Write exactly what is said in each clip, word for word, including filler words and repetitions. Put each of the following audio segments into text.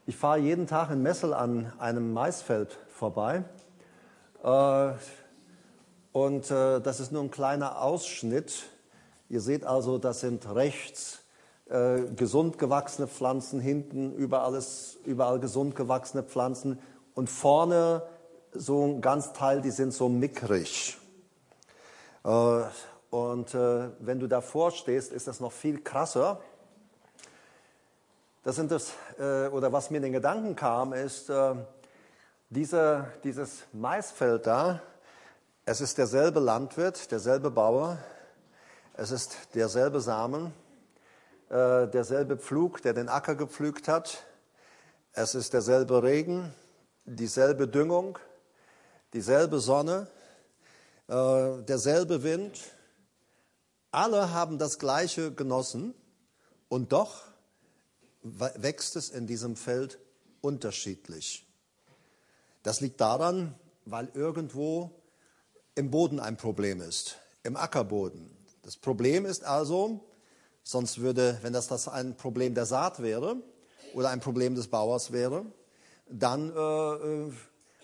Ich fahre jeden Tag in Messel an einem Maisfeld vorbei äh, und äh, das ist nur ein kleiner Ausschnitt. Ihr seht also, das sind rechts äh, gesund gewachsene Pflanzen, hinten überall, ist, überall gesund gewachsene Pflanzen und vorne so ein ganz Teil, die sind so mickrig. Äh, und äh, wenn du davor stehst, ist das noch viel krasser. Das sind das, äh, oder was mir in den Gedanken kam, ist, äh, diese, dieses Maisfeld da, es ist derselbe Landwirt, derselbe Bauer, es ist derselbe Samen, äh, derselbe Pflug, der den Acker gepflügt hat, es ist derselbe Regen, dieselbe Düngung, dieselbe Sonne, äh, derselbe Wind. Alle haben das Gleiche genossen und doch wächst es in diesem Feld unterschiedlich. Das liegt daran, weil irgendwo im Boden ein Problem ist, im Ackerboden. Das Problem ist also, sonst würde, wenn das, das ein Problem der Saat wäre oder ein Problem des Bauers wäre, dann, äh,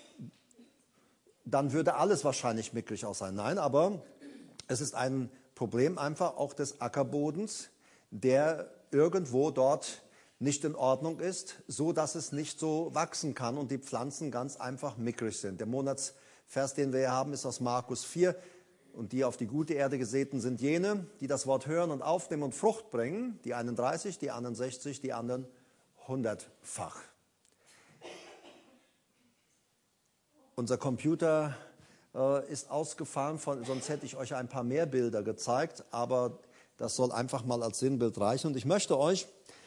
dann würde alles wahrscheinlich mickrig auch sein. Nein, aber es ist ein Problem einfach auch des Ackerbodens, der irgendwo dort nicht in Ordnung ist, so dass es nicht so wachsen kann und die Pflanzen ganz einfach mickrig sind. Der Monatsvers, den wir hier haben, ist aus Markus vier. Und die auf die gute Erde gesäten sind jene, die das Wort hören und aufnehmen und Frucht bringen. Die einen dreißig, die anderen sechzig, die anderen hundertfach. Unser Computer äh, ist ausgefallen, von, sonst hätte ich euch ein paar mehr Bilder gezeigt. Aber das soll einfach mal als Sinnbild reichen. Und ich möchte euch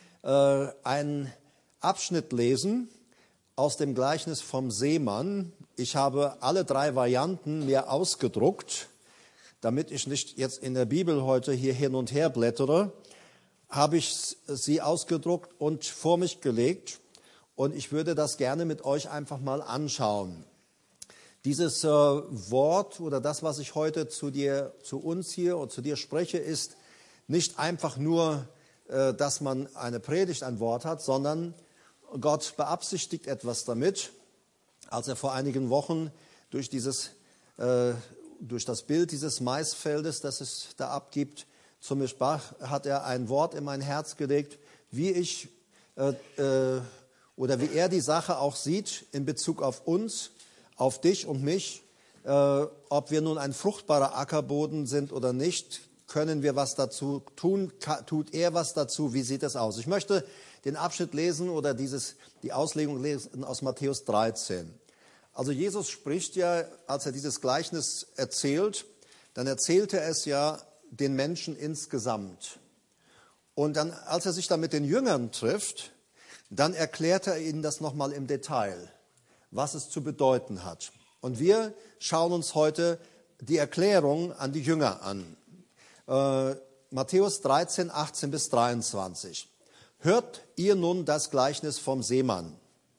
einen Abschnitt lesen aus dem Gleichnis vom Seemann. Ich habe alle drei Varianten mir ausgedruckt, damit ich nicht jetzt in der Bibel heute hier hin und her blättere, habe ich sie ausgedruckt und vor mich gelegt und ich würde das gerne mit euch einfach mal anschauen. Dieses äh, Wort oder das, was ich heute zu dir, zu uns hier und zu dir spreche, ist nicht einfach nur dass man eine Predigt, ein Wort hat, sondern Gott beabsichtigt etwas damit. Als er vor einigen Wochen durch, dieses, äh, durch das Bild dieses Maisfeldes, das es da abgibt, zu mir sprach, hat er ein Wort in mein Herz gelegt, wie ich äh, äh, oder wie er die Sache auch sieht in Bezug auf uns, auf dich und mich, äh, ob wir nun ein fruchtbarer Ackerboden sind oder nicht. Können wir was dazu tun? Tut er was dazu? Wie sieht es aus? Ich möchte den Abschnitt lesen oder dieses, die Auslegung lesen aus Matthäus dreizehn. Also Jesus spricht ja, als er dieses Gleichnis erzählt, dann erzählt er es ja den Menschen insgesamt. Und dann, als er sich dann mit den Jüngern trifft, dann erklärt er ihnen das nochmal im Detail, was es zu bedeuten hat. Und wir schauen uns heute die Erklärung an die Jünger an. Äh, Matthäus dreizehn, achtzehn bis dreiundzwanzig. Hört ihr nun das Gleichnis vom Seemann.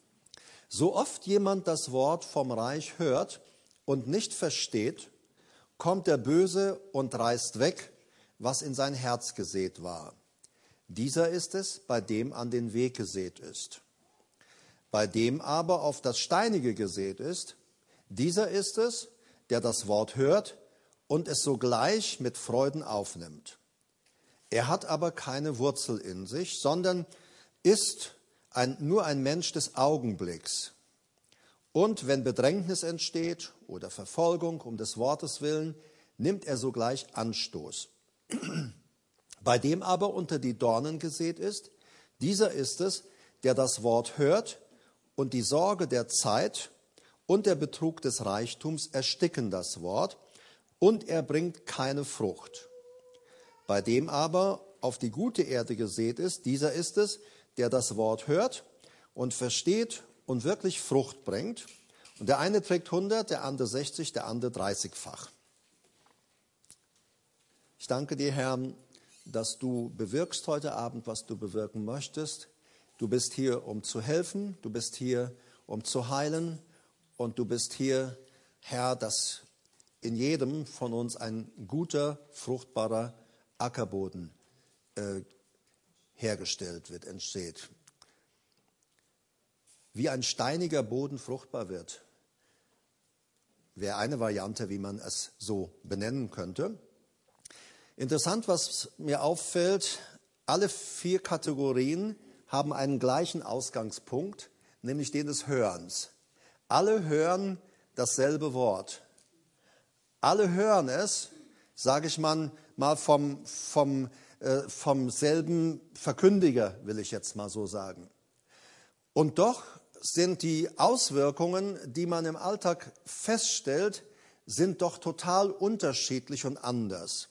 So oft jemand das Wort vom Reich hört und nicht versteht, kommt der Böse und reißt weg, was in sein Herz gesät war. Dieser ist es, bei dem an den Weg gesät ist. Bei dem aber auf das Steinige gesät ist, dieser ist es, der das Wort hört und es sogleich mit Freuden aufnimmt. Er hat aber keine Wurzel in sich, sondern ist ein, nur ein Mensch des Augenblicks. Und wenn Bedrängnis entsteht oder Verfolgung um des Wortes willen, nimmt er sogleich Anstoß. Bei dem aber unter die Dornen gesät ist, dieser ist es, der das Wort hört und die Sorge der Zeit und der Betrug des Reichtums ersticken das Wort, und er bringt keine Frucht. Bei dem aber auf die gute Erde gesät ist, dieser ist es, der das Wort hört und versteht und wirklich Frucht bringt. Und der eine trägt hundert, der andere sechzig, der andere dreißigfach. Ich danke dir, Herr, dass du bewirkst heute Abend, was du bewirken möchtest. Du bist hier, um zu helfen, du bist hier, um zu heilen und du bist hier, Herr, dass in jedem von uns ein guter, fruchtbarer Ackerboden äh, hergestellt wird, entsteht. wie ein steiniger Boden fruchtbar wird. Wäre eine Variante, wie man es so benennen könnte. Interessant, was mir auffällt, alle vier Kategorien haben einen gleichen Ausgangspunkt, nämlich den des Hörens. Alle hören dasselbe Wort. Alle hören es, sage ich mal, mal vom, vom, äh, vom selben Verkündiger, will ich jetzt mal so sagen. Und doch sind die Auswirkungen, die man im Alltag feststellt, sind doch total unterschiedlich und anders.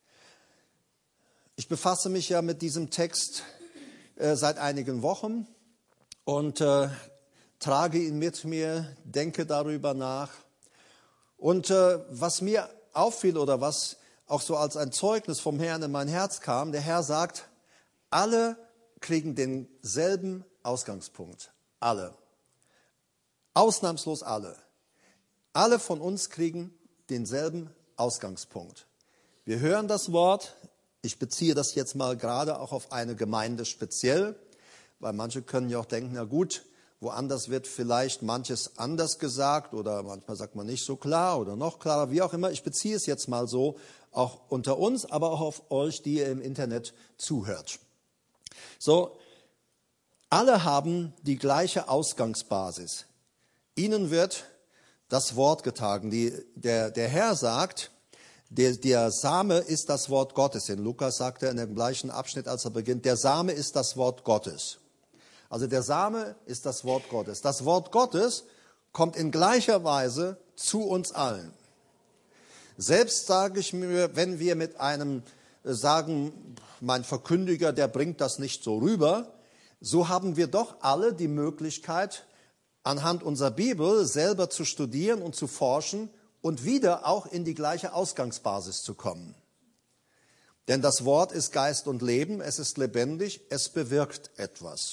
Ich befasse mich ja mit diesem Text äh, seit einigen Wochen und äh, trage ihn mit mir, denke darüber nach. Und äh, was mir auffiel oder was auch so als ein Zeugnis vom Herrn in mein Herz kam, der Herr sagt, alle kriegen denselben Ausgangspunkt. Alle. Ausnahmslos alle. Alle von uns kriegen denselben Ausgangspunkt. Wir hören das Wort. Ich beziehe das jetzt mal gerade auch auf eine Gemeinde speziell, weil manche können ja auch denken, na gut, woanders wird vielleicht manches anders gesagt oder manchmal sagt man nicht so klar oder noch klarer, wie auch immer. Ich beziehe es jetzt mal so auch unter uns, aber auch auf euch, die ihr im Internet zuhört. So, alle haben die gleiche Ausgangsbasis. Ihnen wird das Wort getragen. Die, der, der Herr sagt, der, der Same ist das Wort Gottes. In Lukas sagt er in dem gleichen Abschnitt, als er beginnt, der Same ist das Wort Gottes. Also der Same ist das Wort Gottes. Das Wort Gottes kommt in gleicher Weise zu uns allen. Selbst sage ich mir, wenn wir mit einem sagen, mein Verkündiger, der bringt das nicht so rüber, so haben wir doch alle die Möglichkeit, anhand unserer Bibel selber zu studieren und zu forschen und wieder auch in die gleiche Ausgangsbasis zu kommen. Denn das Wort ist Geist und Leben, es ist lebendig, es bewirkt etwas.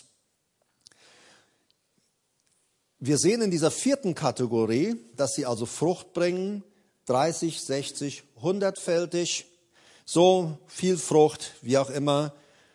Wir sehen in dieser vierten Kategorie, dass sie also Frucht bringen, dreißig, sechzig, hundertfältig, so viel Frucht, wie auch immer.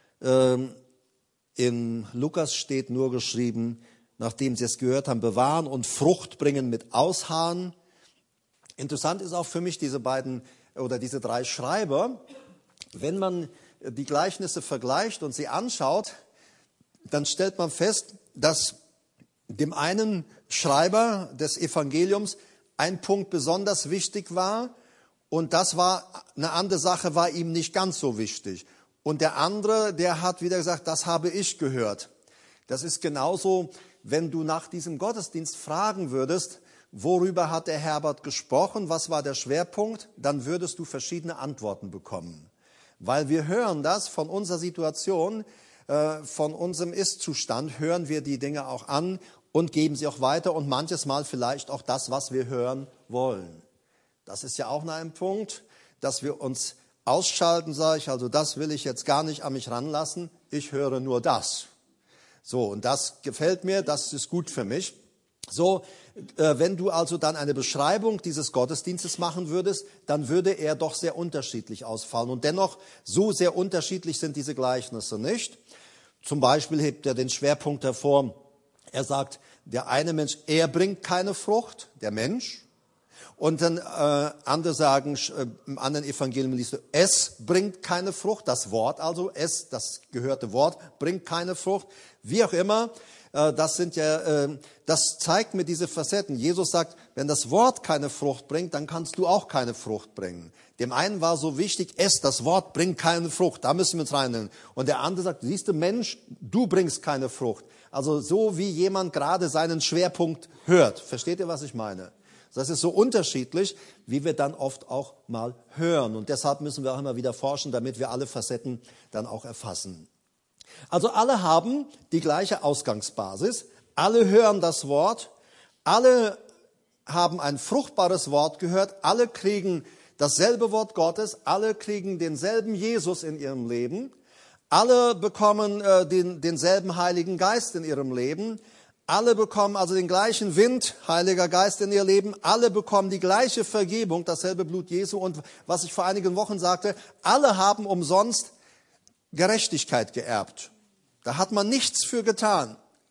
In Lukas steht nur geschrieben, nachdem sie es gehört haben, bewahren und Frucht bringen mit Ausharren. Interessant ist auch für mich diese beiden oder diese drei Schreiber. Wenn man die Gleichnisse vergleicht und sie anschaut, dann stellt man fest, dass dem einen Schreiber des Evangeliums ein Punkt besonders wichtig war und das war eine andere Sache, war ihm nicht ganz so wichtig. Und der andere, der hat wieder gesagt, das habe ich gehört. Das ist genauso, wenn du nach diesem Gottesdienst fragen würdest, worüber hat der Herbert gesprochen, was war der Schwerpunkt, dann würdest du verschiedene Antworten bekommen. Weil wir hören das von unserer Situation, äh, von unserem Ist-Zustand, hören wir die Dinge auch an und geben sie auch weiter und manches Mal vielleicht auch das, was wir hören wollen. Das ist ja auch noch ein Punkt, dass wir uns ausschalten, sage ich, also das will ich jetzt gar nicht an mich ranlassen, ich höre nur das. So, und das gefällt mir, das ist gut für mich. So, äh, wenn du also dann eine Beschreibung dieses Gottesdienstes machen würdest, dann würde er doch sehr unterschiedlich ausfallen. Und dennoch, so sehr unterschiedlich sind diese Gleichnisse nicht. Zum Beispiel hebt er den Schwerpunkt hervor. Er sagt, der eine Mensch, er bringt keine Frucht, der Mensch. Und dann äh, andere sagen, äh, im anderen Evangelium liest du, es bringt keine Frucht, das Wort also, es, das gehörte Wort, bringt keine Frucht. Wie auch immer, äh, das sind ja, äh, das zeigt mir diese Facetten. Jesus sagt, wenn das Wort keine Frucht bringt, dann kannst du auch keine Frucht bringen. Dem einen war so wichtig, es, das Wort bringt keine Frucht, da müssen wir uns reinnehmen. Und der andere sagt, siehst du Mensch, du bringst keine Frucht. Also so wie jemand gerade seinen Schwerpunkt hört. Versteht ihr, was ich meine? Das ist so unterschiedlich, wie wir dann oft auch mal hören. Und deshalb müssen wir auch immer wieder forschen, damit wir alle Facetten dann auch erfassen. Also alle haben die gleiche Ausgangsbasis. Alle hören das Wort. Alle haben ein fruchtbares Wort gehört. Alle kriegen dasselbe Wort Gottes. Alle kriegen denselben Jesus in ihrem Leben. Alle bekommen äh, den, denselben Heiligen Geist in ihrem Leben. Alle bekommen also den gleichen Wind, Heiliger Geist in ihr Leben. Alle bekommen die gleiche Vergebung, dasselbe Blut Jesu. Und was ich vor einigen Wochen sagte, alle haben umsonst Gerechtigkeit geerbt. Da hat man nichts für getan.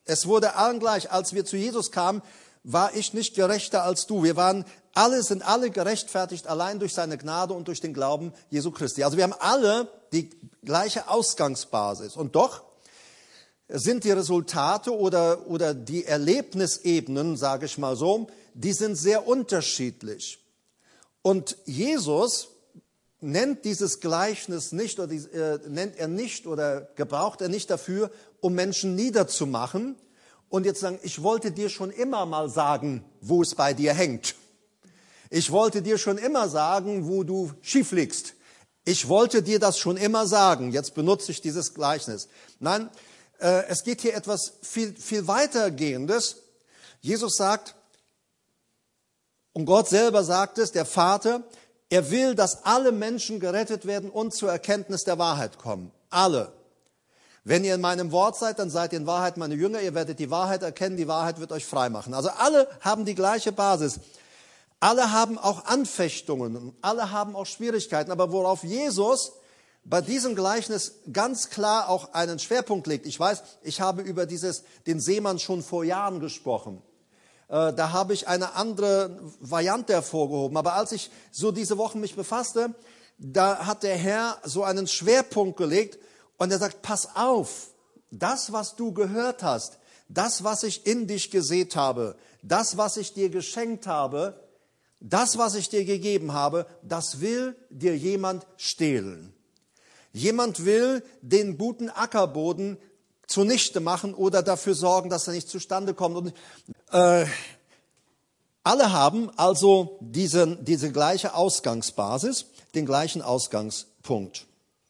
Es wurde allen gleich. Als wir zu Jesus kamen, war ich nicht gerechter als du. Wir waren alle, sind alle gerechtfertigt allein durch seine Gnade und durch den Glauben Jesu Christi. Also wir haben alle die gleiche Ausgangsbasis. Und doch sind die Resultate oder, oder die Erlebnisebenen, sage ich mal so, die sind sehr unterschiedlich. Und Jesus nennt dieses Gleichnis nicht, oder die, äh, nennt er nicht oder gebraucht er nicht dafür, um Menschen niederzumachen und jetzt sagen, ich wollte dir schon immer mal sagen, wo es bei dir hängt. Ich wollte dir schon immer sagen, wo du schief liegst. Ich wollte dir das schon immer sagen. Jetzt benutze ich dieses Gleichnis. Nein, äh, es geht hier etwas viel, viel weitergehendes. Jesus sagt, und Gott selber sagt es, der Vater, er will, dass alle Menschen gerettet werden und zur Erkenntnis der Wahrheit kommen. Alle. Wenn ihr in meinem Wort seid, dann seid ihr in Wahrheit meine Jünger. Ihr werdet die Wahrheit erkennen, die Wahrheit wird euch frei machen. Also alle haben die gleiche Basis. Alle haben auch Anfechtungen, alle haben auch Schwierigkeiten. Aber worauf Jesus bei diesem Gleichnis ganz klar auch einen Schwerpunkt legt. Ich weiß, ich habe über dieses, den Seemann schon vor Jahren gesprochen. Da habe ich eine andere Variante hervorgehoben. Aber als ich so diese Woche mich befasste, da hat der Herr so einen Schwerpunkt gelegt und er sagt, pass auf, das, was du gehört hast, das, was ich in dich gesät habe, das, was ich dir geschenkt habe, das, was ich dir gegeben habe, das will dir jemand stehlen. Jemand will den guten Ackerboden zunichte machen oder dafür sorgen, dass er nicht zustande kommt. Und, äh, alle haben also diesen, diese gleiche Ausgangsbasis, den gleichen Ausgangspunkt.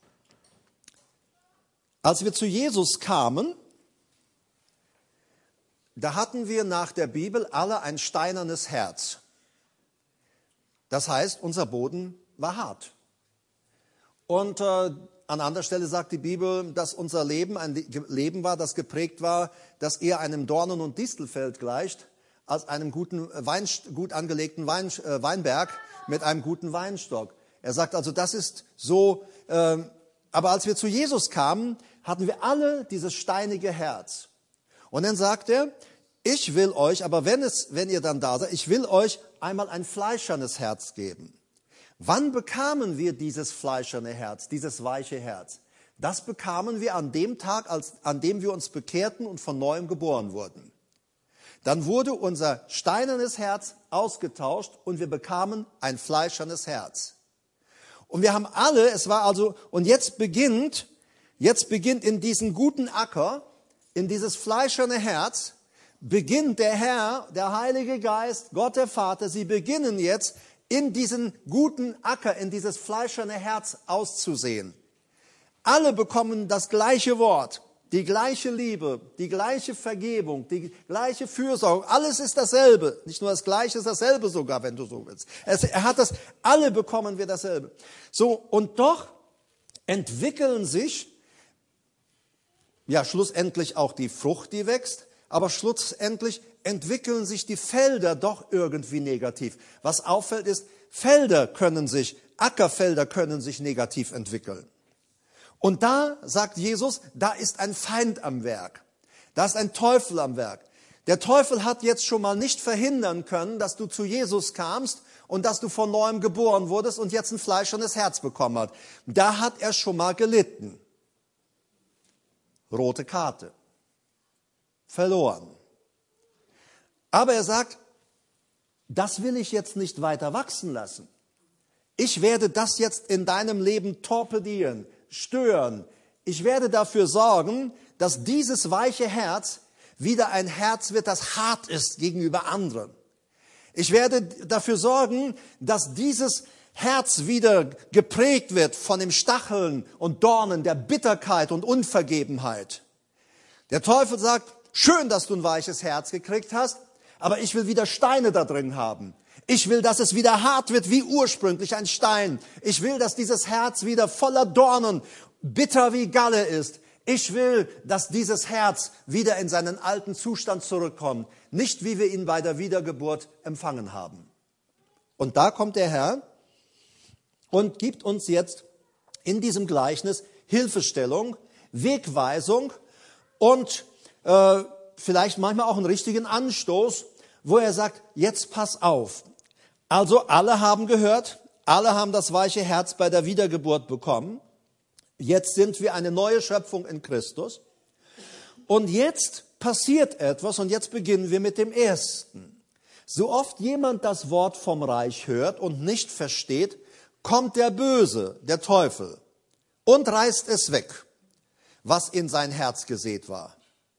Als wir zu Jesus kamen, da hatten wir nach der Bibel alle ein steinernes Herz. Das heißt, unser Boden war hart. Und äh, an anderer Stelle sagt die Bibel, dass unser Leben ein Leben war, das geprägt war, das eher einem Dornen- und Distelfeld gleicht, als einem guten Wein, gut angelegten Wein, äh, Weinberg mit einem guten Weinstock. Er sagt also, das ist so, äh, aber als wir zu Jesus kamen, hatten wir alle dieses steinige Herz. Und dann sagt er, ich will euch, aber wenn es, wenn ihr dann da seid, ich will euch einmal ein fleischernes Herz geben. Wann bekamen wir dieses fleischerne Herz, dieses weiche Herz? Das bekamen wir an dem Tag, als, an dem wir uns bekehrten und von neuem geboren wurden. Dann wurde unser steinernes Herz ausgetauscht und wir bekamen ein fleischernes Herz. Und wir haben alle, es war also, und jetzt beginnt, jetzt beginnt in diesen guten Acker, in dieses fleischerne Herz, beginnt der Herr, der Heilige Geist, Gott der Vater, sie beginnen jetzt, in diesen guten Acker, in dieses fleischerne Herz auszusehen. Alle bekommen das gleiche Wort, die gleiche Liebe, die gleiche Vergebung, die gleiche Fürsorge. Alles ist dasselbe. Nicht nur das Gleiche, ist dasselbe sogar, wenn du so willst. Es, er hat das, alle bekommen wir dasselbe. So, und doch entwickeln sich, ja, schlussendlich auch die Frucht, die wächst, aber schlussendlich entwickeln sich die Felder doch irgendwie negativ. Was auffällt ist, Felder können sich, Ackerfelder können sich negativ entwickeln. Und da sagt Jesus, da ist ein Feind am Werk. Da ist ein Teufel am Werk. Der Teufel hat jetzt schon mal nicht verhindern können, dass du zu Jesus kamst und dass du von neuem geboren wurdest und jetzt ein fleischernes Herz bekommen hast. Da hat er schon mal gelitten. Rote Karte. Verloren. Aber er sagt, das will ich jetzt nicht weiter wachsen lassen. Ich werde das jetzt in deinem Leben torpedieren, stören. Ich werde dafür sorgen, dass dieses weiche Herz wieder ein Herz wird, das hart ist gegenüber anderen. Ich werde dafür sorgen, dass dieses Herz wieder geprägt wird von dem Stacheln und Dornen der Bitterkeit und Unvergebenheit. Der Teufel sagt, schön, dass du ein weiches Herz gekriegt hast, aber ich will wieder Steine da drin haben. Ich will, dass es wieder hart wird wie ursprünglich ein Stein. Ich will, dass dieses Herz wieder voller Dornen, bitter wie Galle ist. Ich will, dass dieses Herz wieder in seinen alten Zustand zurückkommt. Nicht wie wir ihn bei der Wiedergeburt empfangen haben. Und da kommt der Herr und gibt uns jetzt in diesem Gleichnis Hilfestellung, Wegweisung und äh, vielleicht manchmal auch einen richtigen Anstoß, wo er sagt, jetzt pass auf. Also alle haben gehört, alle haben das weiche Herz bei der Wiedergeburt bekommen. Jetzt sind wir eine neue Schöpfung in Christus. Und jetzt passiert etwas und jetzt beginnen wir mit dem Ersten. So oft jemand das Wort vom Reich hört und nicht versteht, kommt der Böse, der Teufel, und reißt es weg, was in sein Herz gesät war.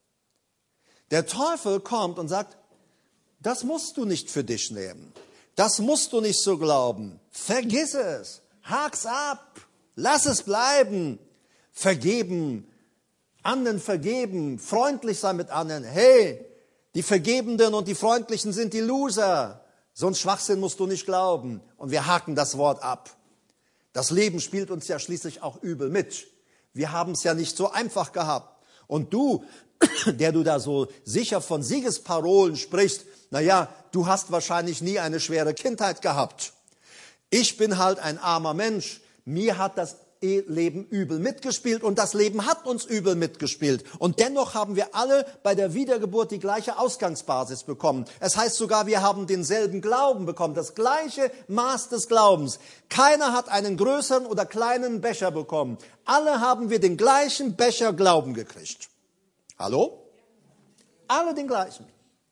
Der Teufel kommt und sagt, das musst du nicht für dich nehmen. Das musst du nicht so glauben. Vergiss es. Hak's ab. Lass es bleiben. Vergeben. Anderen vergeben. Freundlich sein mit anderen. Hey, die Vergebenden und die Freundlichen sind die Loser. So einen Schwachsinn musst du nicht glauben. Und wir haken das Wort ab. Das Leben spielt uns ja schließlich auch übel mit. Wir haben es ja nicht so einfach gehabt. Und du, der du da so sicher von Siegesparolen sprichst, naja, du hast wahrscheinlich nie eine schwere Kindheit gehabt. Ich bin halt ein armer Mensch. Mir hat das Leben übel mitgespielt und das Leben hat uns übel mitgespielt. Und dennoch haben wir alle bei der Wiedergeburt die gleiche Ausgangsbasis bekommen. Es heißt sogar, wir haben denselben Glauben bekommen, das gleiche Maß des Glaubens. Keiner hat einen größeren oder kleinen Becher bekommen. Alle haben wir den gleichen Becher Glauben gekriegt. Hallo? Alle den gleichen.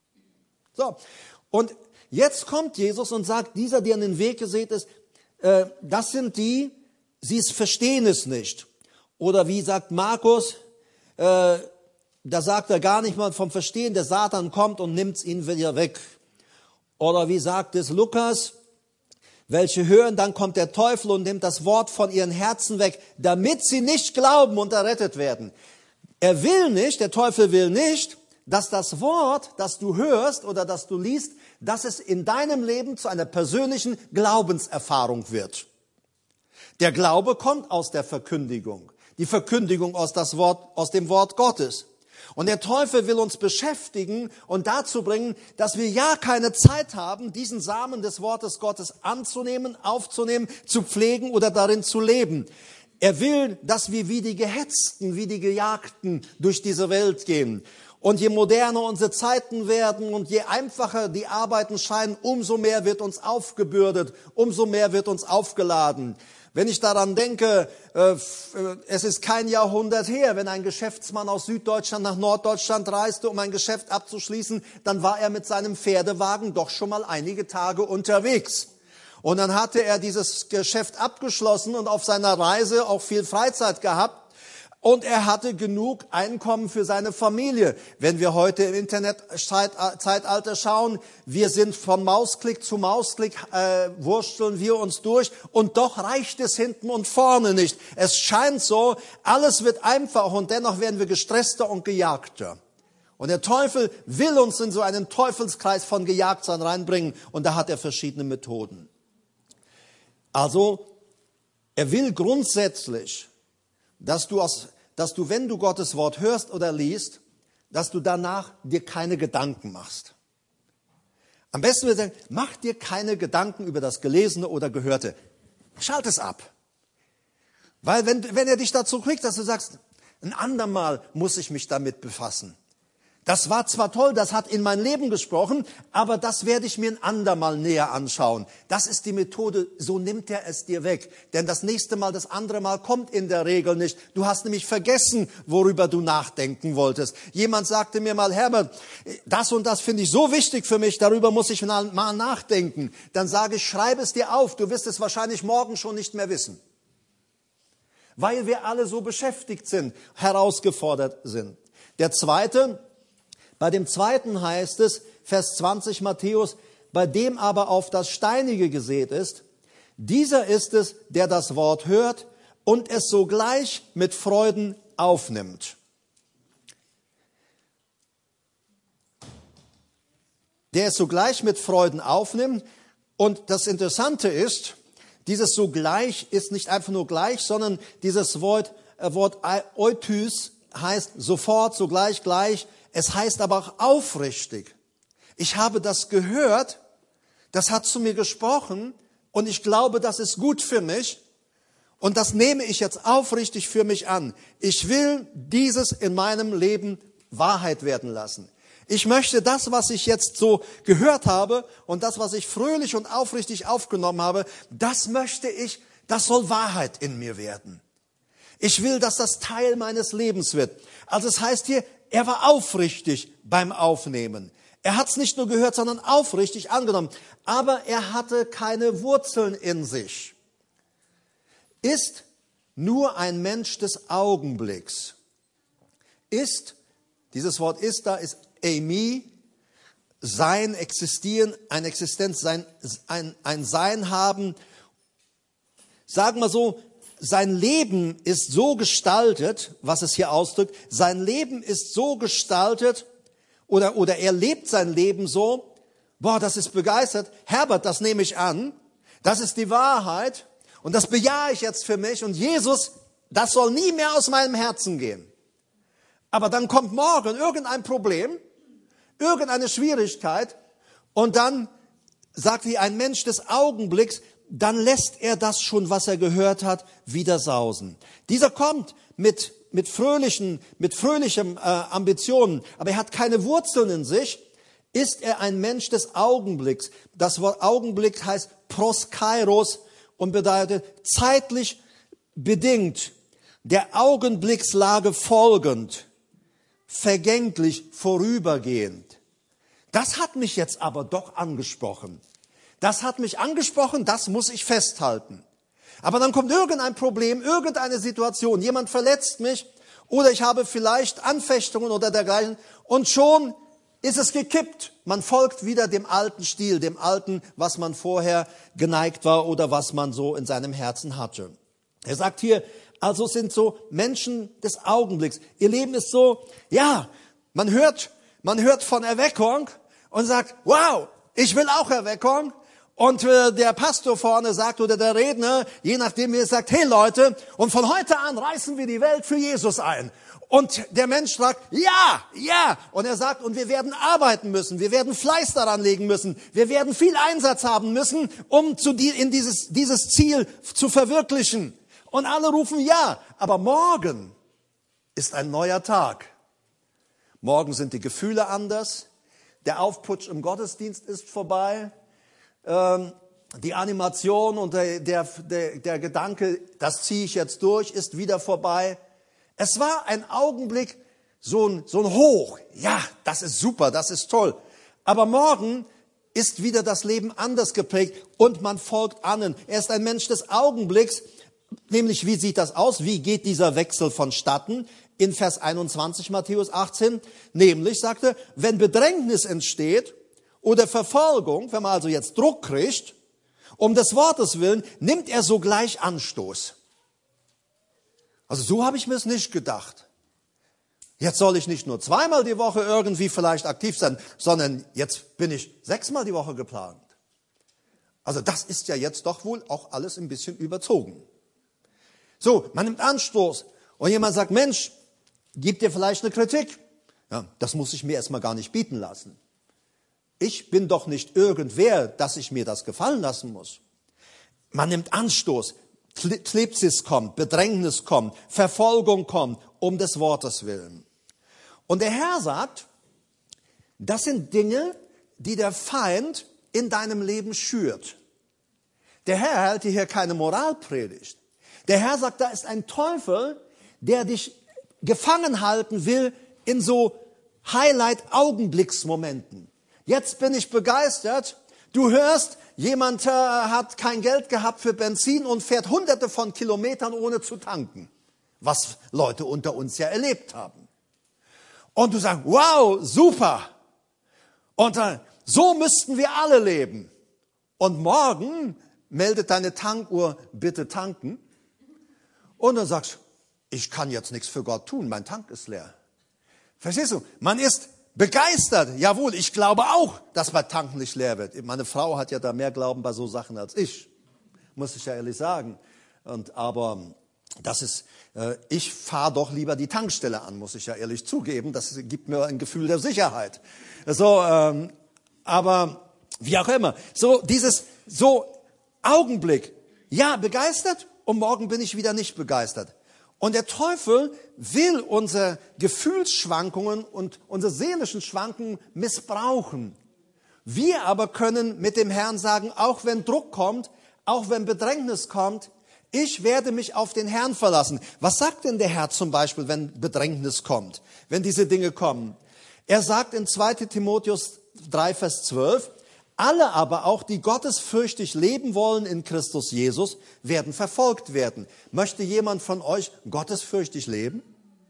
So, und jetzt kommt Jesus und sagt, dieser, der an den Weg gesät ist, äh, das sind die, sie verstehen es nicht. Oder wie sagt Markus, äh, da sagt er gar nicht mal vom Verstehen, der Satan kommt und nimmt es ihnen wieder weg. Oder wie sagt es Lukas, welche hören, dann kommt der Teufel und nimmt das Wort von ihren Herzen weg, damit sie nicht glauben und errettet werden. Er will nicht, der Teufel will nicht, dass das Wort, das du hörst oder das du liest, dass es in deinem Leben zu einer persönlichen Glaubenserfahrung wird. Der Glaube kommt aus der Verkündigung. Die Verkündigung aus, das Wort, aus dem Wort Gottes. Und der Teufel will uns beschäftigen und dazu bringen, dass wir ja keine Zeit haben, diesen Samen des Wortes Gottes anzunehmen, aufzunehmen, zu pflegen oder darin zu leben. Er will, dass wir wie die Gehetzten, wie die Gejagten durch diese Welt gehen. Und je moderner unsere Zeiten werden und je einfacher die Arbeiten scheinen, umso mehr wird uns aufgebürdet, umso mehr wird uns aufgeladen. Wenn ich daran denke, es ist kein Jahrhundert her, wenn ein Geschäftsmann aus Süddeutschland nach Norddeutschland reiste, um ein Geschäft abzuschließen, dann war er mit seinem Pferdewagen doch schon mal einige Tage unterwegs. Und dann hatte er dieses Geschäft abgeschlossen und auf seiner Reise auch viel Freizeit gehabt. Und er hatte genug Einkommen für seine Familie. Wenn wir heute im Internetzeitalter schauen, wir sind von Mausklick zu Mausklick, äh, wursteln wir uns durch und doch reicht es hinten und vorne nicht. Es scheint so, alles wird einfach und dennoch werden wir gestresster und gejagter. Und der Teufel will uns in so einen Teufelskreis von Gejagtsein reinbringen und da hat er verschiedene Methoden. Also, er will grundsätzlich, dass du, aus, dass du, wenn du Gottes Wort hörst oder liest, dass du danach dir keine Gedanken machst. Am besten wir sagen, mach dir keine Gedanken über das Gelesene oder Gehörte. Schalt es ab. Weil wenn, wenn er dich dazu kriegt, dass du sagst, ein andermal muss ich mich damit befassen. Das war zwar toll, das hat in mein Leben gesprochen, aber das werde ich mir ein andermal näher anschauen. Das ist die Methode, so nimmt er es dir weg. Denn das nächste Mal, das andere Mal kommt in der Regel nicht. Du hast nämlich vergessen, worüber du nachdenken wolltest. Jemand sagte mir mal, Herbert, das und das finde ich so wichtig für mich, darüber muss ich mal nachdenken. Dann sage ich, schreibe es dir auf, du wirst es wahrscheinlich morgen schon nicht mehr wissen. Weil wir alle so beschäftigt sind, herausgefordert sind. Der zweite, Bei dem zweiten heißt es, Vers zwanzig Matthäus, bei dem aber auf das Steinige gesät ist, dieser ist es, der das Wort hört und es sogleich mit Freuden aufnimmt. Der es sogleich mit Freuden aufnimmt. Und das Interessante ist, dieses sogleich ist nicht einfach nur gleich, sondern dieses Wort, äh, Wort Euthys heißt sofort, sogleich, gleich. Es heißt aber auch aufrichtig. Ich habe das gehört, das hat zu mir gesprochen und ich glaube, das ist gut für mich und das nehme ich jetzt aufrichtig für mich an. Ich will dieses in meinem Leben Wahrheit werden lassen. ich möchte das, was ich jetzt so gehört habe und das, was ich fröhlich und aufrichtig aufgenommen habe, das möchte ich, das soll Wahrheit in mir werden. Ich will, dass das Teil meines Lebens wird. Also es heißt hier, er war aufrichtig beim Aufnehmen. Er hat es nicht nur gehört, sondern aufrichtig angenommen. Aber er hatte keine Wurzeln in sich. Ist nur ein Mensch des Augenblicks. Ist, dieses Wort ist da, ist eimi, sein, existieren, ein Existenz, sein, ein, ein Sein haben. Sagen wir so, sein Leben ist so gestaltet, was es hier ausdrückt, sein Leben ist so gestaltet, oder, oder er lebt sein Leben so, boah, das ist begeistert, Herbert, das nehme ich an, das ist die Wahrheit und das bejahe ich jetzt für mich und Jesus, das soll nie mehr aus meinem Herzen gehen. Aber dann kommt morgen irgendein Problem, irgendeine Schwierigkeit und dann sagt wie ein Mensch des Augenblicks, dann lässt er das schon, was er gehört hat, wieder sausen. Dieser kommt mit, mit fröhlichen, mit fröhlichen äh, Ambitionen, aber er hat keine Wurzeln in sich. Ist er ein Mensch des Augenblicks? Das Wort Augenblick heißt proskairos und bedeutet zeitlich bedingt, der Augenblickslage folgend, vergänglich, vorübergehend. Das hat mich jetzt aber doch angesprochen. Das hat mich angesprochen, das muss ich festhalten. Aber dann kommt irgendein Problem, irgendeine Situation, jemand verletzt mich oder ich habe vielleicht Anfechtungen oder dergleichen und schon ist es gekippt. Man folgt wieder dem alten Stil, dem alten, was man vorher geneigt war oder was man so in seinem Herzen hatte. Er sagt hier, also sind so Menschen des Augenblicks. Ihr Leben ist so, ja, man hört, man hört von Erweckung und sagt, wow, ich will auch Erweckung. Und äh, der Pastor vorne sagt oder der Redner, je nachdem wie er sagt, hey Leute, und von heute an reißen wir die Welt für Jesus ein. Und der Mensch sagt, ja, ja. Und er sagt, und wir werden arbeiten müssen, wir werden Fleiß daran legen müssen, wir werden viel Einsatz haben müssen, um zu die, in dieses, dieses Ziel zu verwirklichen. Und alle rufen ja, aber morgen ist ein neuer Tag. Morgen sind die Gefühle anders, der Aufputsch im Gottesdienst ist vorbei. Die Animation und der, der, der, der Gedanke, das ziehe ich jetzt durch, ist wieder vorbei. Es war ein Augenblick, so ein, so ein Hoch. Ja, das ist super, das ist toll. Aber morgen ist wieder das Leben anders geprägt und man folgt an. Er ist ein Mensch des Augenblicks, nämlich wie sieht das aus? Wie geht dieser Wechsel vonstatten? In Vers einundzwanzig, Matthäus achtzehn, nämlich sagte, wenn Bedrängnis entsteht, oder Verfolgung, wenn man also jetzt Druck kriegt, um des Wortes willen, nimmt er sogleich Anstoß. Also so habe ich mir es nicht gedacht. Jetzt soll ich nicht nur zweimal die Woche irgendwie vielleicht aktiv sein, sondern jetzt bin ich sechsmal die Woche geplant. Also das ist ja jetzt doch wohl auch alles ein bisschen überzogen. So, man nimmt Anstoß und jemand sagt, Mensch, gibt dir vielleicht eine Kritik. Ja, das muss ich mir erstmal gar nicht bieten lassen. Ich bin doch nicht irgendwer, dass ich mir das gefallen lassen muss. Man nimmt Anstoß, Klipsis kommt, Bedrängnis kommt, Verfolgung kommt, um des Wortes willen. Und der Herr sagt, das sind Dinge, die der Feind in deinem Leben schürt. Der Herr hält dir hier keine Moralpredigt. Der Herr sagt, da ist ein Teufel, der dich gefangen halten will in so Highlight-Augenblicksmomenten. Jetzt bin ich begeistert. Du hörst, jemand äh, hat kein Geld gehabt für Benzin und fährt hunderte von Kilometern ohne zu tanken. Was Leute unter uns ja erlebt haben. Und du sagst, wow, super. Und äh, so müssten wir alle leben. Und morgen meldet deine Tankuhr, bitte tanken. Und dann sagst du, ich kann jetzt nichts für Gott tun, mein Tank ist leer. Verstehst du? Man ist begeistert. Jawohl, ich glaube auch, dass mein Tank nicht leer wird. Meine Frau hat ja da mehr Glauben bei so Sachen als ich. Muss ich ja ehrlich sagen. Und, aber das ist, äh, ich fahre doch lieber die Tankstelle an, muss ich ja ehrlich zugeben. Das gibt mir ein Gefühl der Sicherheit. So, ähm, aber wie auch immer. So dieses, so Augenblick. Ja, begeistert und morgen bin ich wieder nicht begeistert. Und der Teufel will unsere Gefühlsschwankungen und unsere seelischen Schwankungen missbrauchen. Wir aber können mit dem Herrn sagen, auch wenn Druck kommt, auch wenn Bedrängnis kommt, ich werde mich auf den Herrn verlassen. Was sagt denn der Herr zum Beispiel, wenn Bedrängnis kommt, wenn diese Dinge kommen? Er sagt in zweiter Timotheus drei, Vers zwölf, alle aber auch, die gottesfürchtig leben wollen in Christus Jesus, werden verfolgt werden. Möchte jemand von euch gottesfürchtig leben?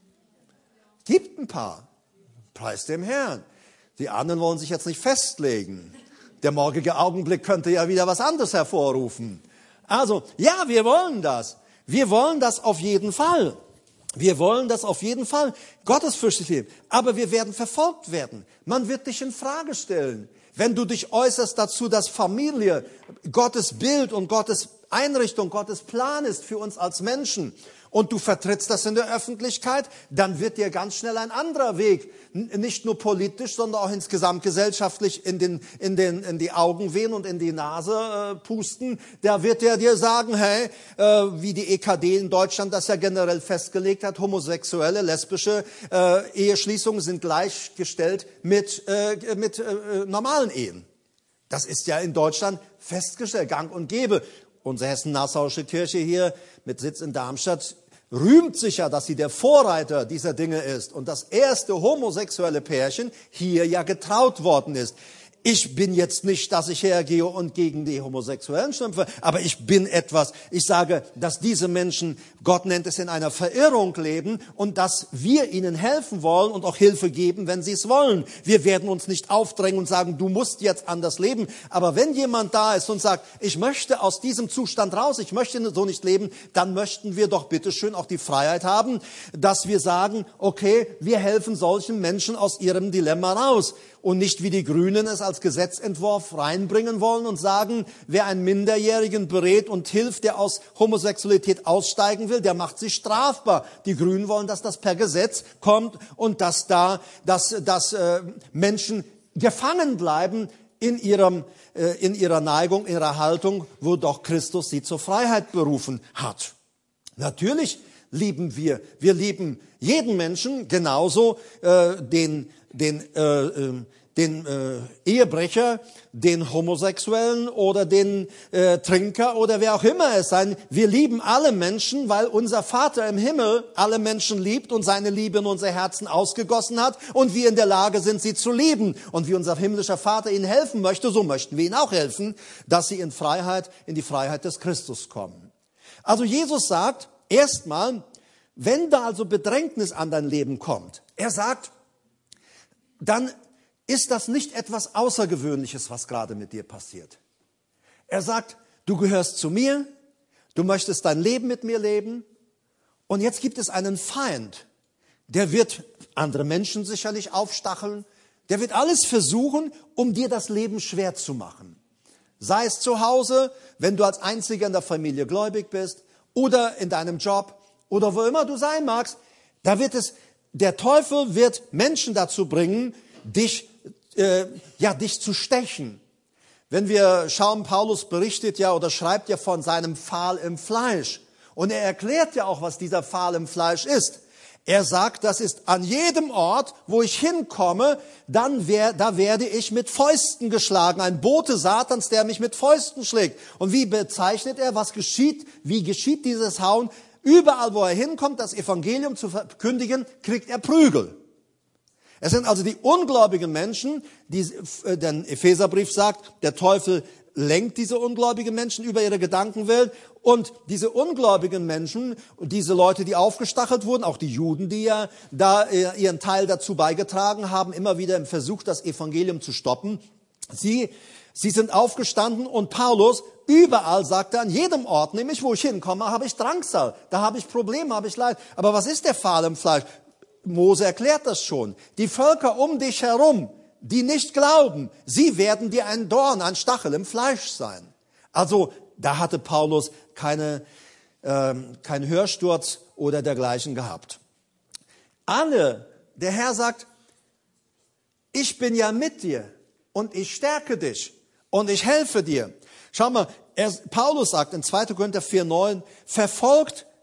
Gibt ein paar. Preis dem Herrn. Die anderen wollen sich jetzt nicht festlegen. Der morgige Augenblick könnte ja wieder was anderes hervorrufen. Also, ja, wir wollen das. Wir wollen das auf jeden Fall. Wir wollen das auf jeden Fall. Gottesfürchtig leben. Aber wir werden verfolgt werden. Man wird dich in Frage stellen. Wenn du dich äußerst dazu, dass Familie Gottes Bild und Gottes Einrichtung, Gottes Plan ist für uns als Menschen und du vertrittst das in der Öffentlichkeit, dann wird dir ganz schnell ein anderer Weg, nicht nur politisch, sondern auch insgesamt gesellschaftlich in, den, in, den, in die Augen wehen und in die Nase äh, pusten. Da wird er dir sagen, hey, äh, wie die E K D in Deutschland das ja generell festgelegt hat, homosexuelle, lesbische äh, Eheschließungen sind gleichgestellt mit, äh, mit äh, normalen Ehen. Das ist ja in Deutschland festgestellt, gang und gäbe. Unsere Hessen-Nassauische Kirche hier mit Sitz in Darmstadt rühmt sich ja, dass sie der Vorreiter dieser Dinge ist und das erste homosexuelle Pärchen hier ja getraut worden ist. Ich bin jetzt nicht, dass ich hergehe und gegen die Homosexuellen schimpfe, aber ich bin etwas, ich sage, dass diese Menschen, Gott nennt es, in einer Verirrung leben und dass wir ihnen helfen wollen und auch Hilfe geben, wenn sie es wollen. Wir werden uns nicht aufdrängen und sagen, du musst jetzt anders leben. Aber wenn jemand da ist und sagt, ich möchte aus diesem Zustand raus, ich möchte so nicht leben, dann möchten wir doch bitteschön auch die Freiheit haben, dass wir sagen, okay, wir helfen solchen Menschen aus ihrem Dilemma raus. Und nicht wie die Grünen es als Gesetzentwurf reinbringen wollen und sagen, wer einen Minderjährigen berät und hilft, der aus Homosexualität aussteigen will, der macht sich strafbar. Die Grünen wollen, dass das per Gesetz kommt und dass da, dass, dass äh, Menschen gefangen bleiben in ihrem, äh, in ihrer Neigung, in ihrer Haltung, wo doch Christus sie zur Freiheit berufen hat. Natürlich lieben wir, wir lieben jeden Menschen, genauso äh, den den, äh, äh, den äh, Ehebrecher, den Homosexuellen oder den äh, Trinker oder wer auch immer es sein. Wir lieben alle Menschen, weil unser Vater im Himmel alle Menschen liebt und seine Liebe in unser Herzen ausgegossen hat und wir in der Lage sind, sie zu lieben. Und wie unser himmlischer Vater ihnen helfen möchte, so möchten wir ihnen auch helfen, dass sie in Freiheit, in die Freiheit des Christus kommen. Also Jesus sagt, erstmal, wenn da also Bedrängnis an dein Leben kommt, er sagt, dann ist das nicht etwas Außergewöhnliches, was gerade mit dir passiert. Er sagt, du gehörst zu mir, du möchtest dein Leben mit mir leben und jetzt gibt es einen Feind, der wird andere Menschen sicherlich aufstacheln, der wird alles versuchen, um dir das Leben schwer zu machen. Sei es zu Hause, wenn du als Einziger in der Familie gläubig bist oder in deinem Job oder wo immer du sein magst, da wird es Der Teufel wird Menschen dazu bringen, dich, äh, ja, dich zu stechen. Wenn wir schauen, Paulus berichtet ja oder schreibt ja von seinem Pfahl im Fleisch. Und er erklärt ja auch, was dieser Pfahl im Fleisch ist. Er sagt, das ist an jedem Ort, wo ich hinkomme, dann wär, da werde ich mit Fäusten geschlagen. Ein Bote Satans, der mich mit Fäusten schlägt. Und wie bezeichnet er, was geschieht? Wie geschieht dieses Hauen? Überall, wo er hinkommt, das Evangelium zu verkündigen, kriegt er Prügel. Es sind also die ungläubigen Menschen, die, äh, der Epheserbrief sagt, der Teufel lenkt diese ungläubigen Menschen über ihre Gedankenwelt. Und diese ungläubigen Menschen, diese Leute, die aufgestachelt wurden, auch die Juden, die ja da äh, ihren Teil dazu beigetragen haben, immer wieder im Versuch, das Evangelium zu stoppen, sie, sie sind aufgestanden und Paulus, überall, sagt er, an jedem Ort, nämlich wo ich hinkomme, habe ich Drangsal, da habe ich Probleme, habe ich Leid. Aber was ist der Pfahl im Fleisch? Mose erklärt das schon. Die Völker um dich herum, die nicht glauben, sie werden dir ein Dorn, ein Stachel im Fleisch sein. Also da hatte Paulus keine, äh, keinen Hörsturz oder dergleichen gehabt. Alle, der Herr sagt, ich bin ja mit dir und ich stärke dich und ich helfe dir. Schau mal, er, Paulus sagt in zweiter Korinther vier neun, verfolgt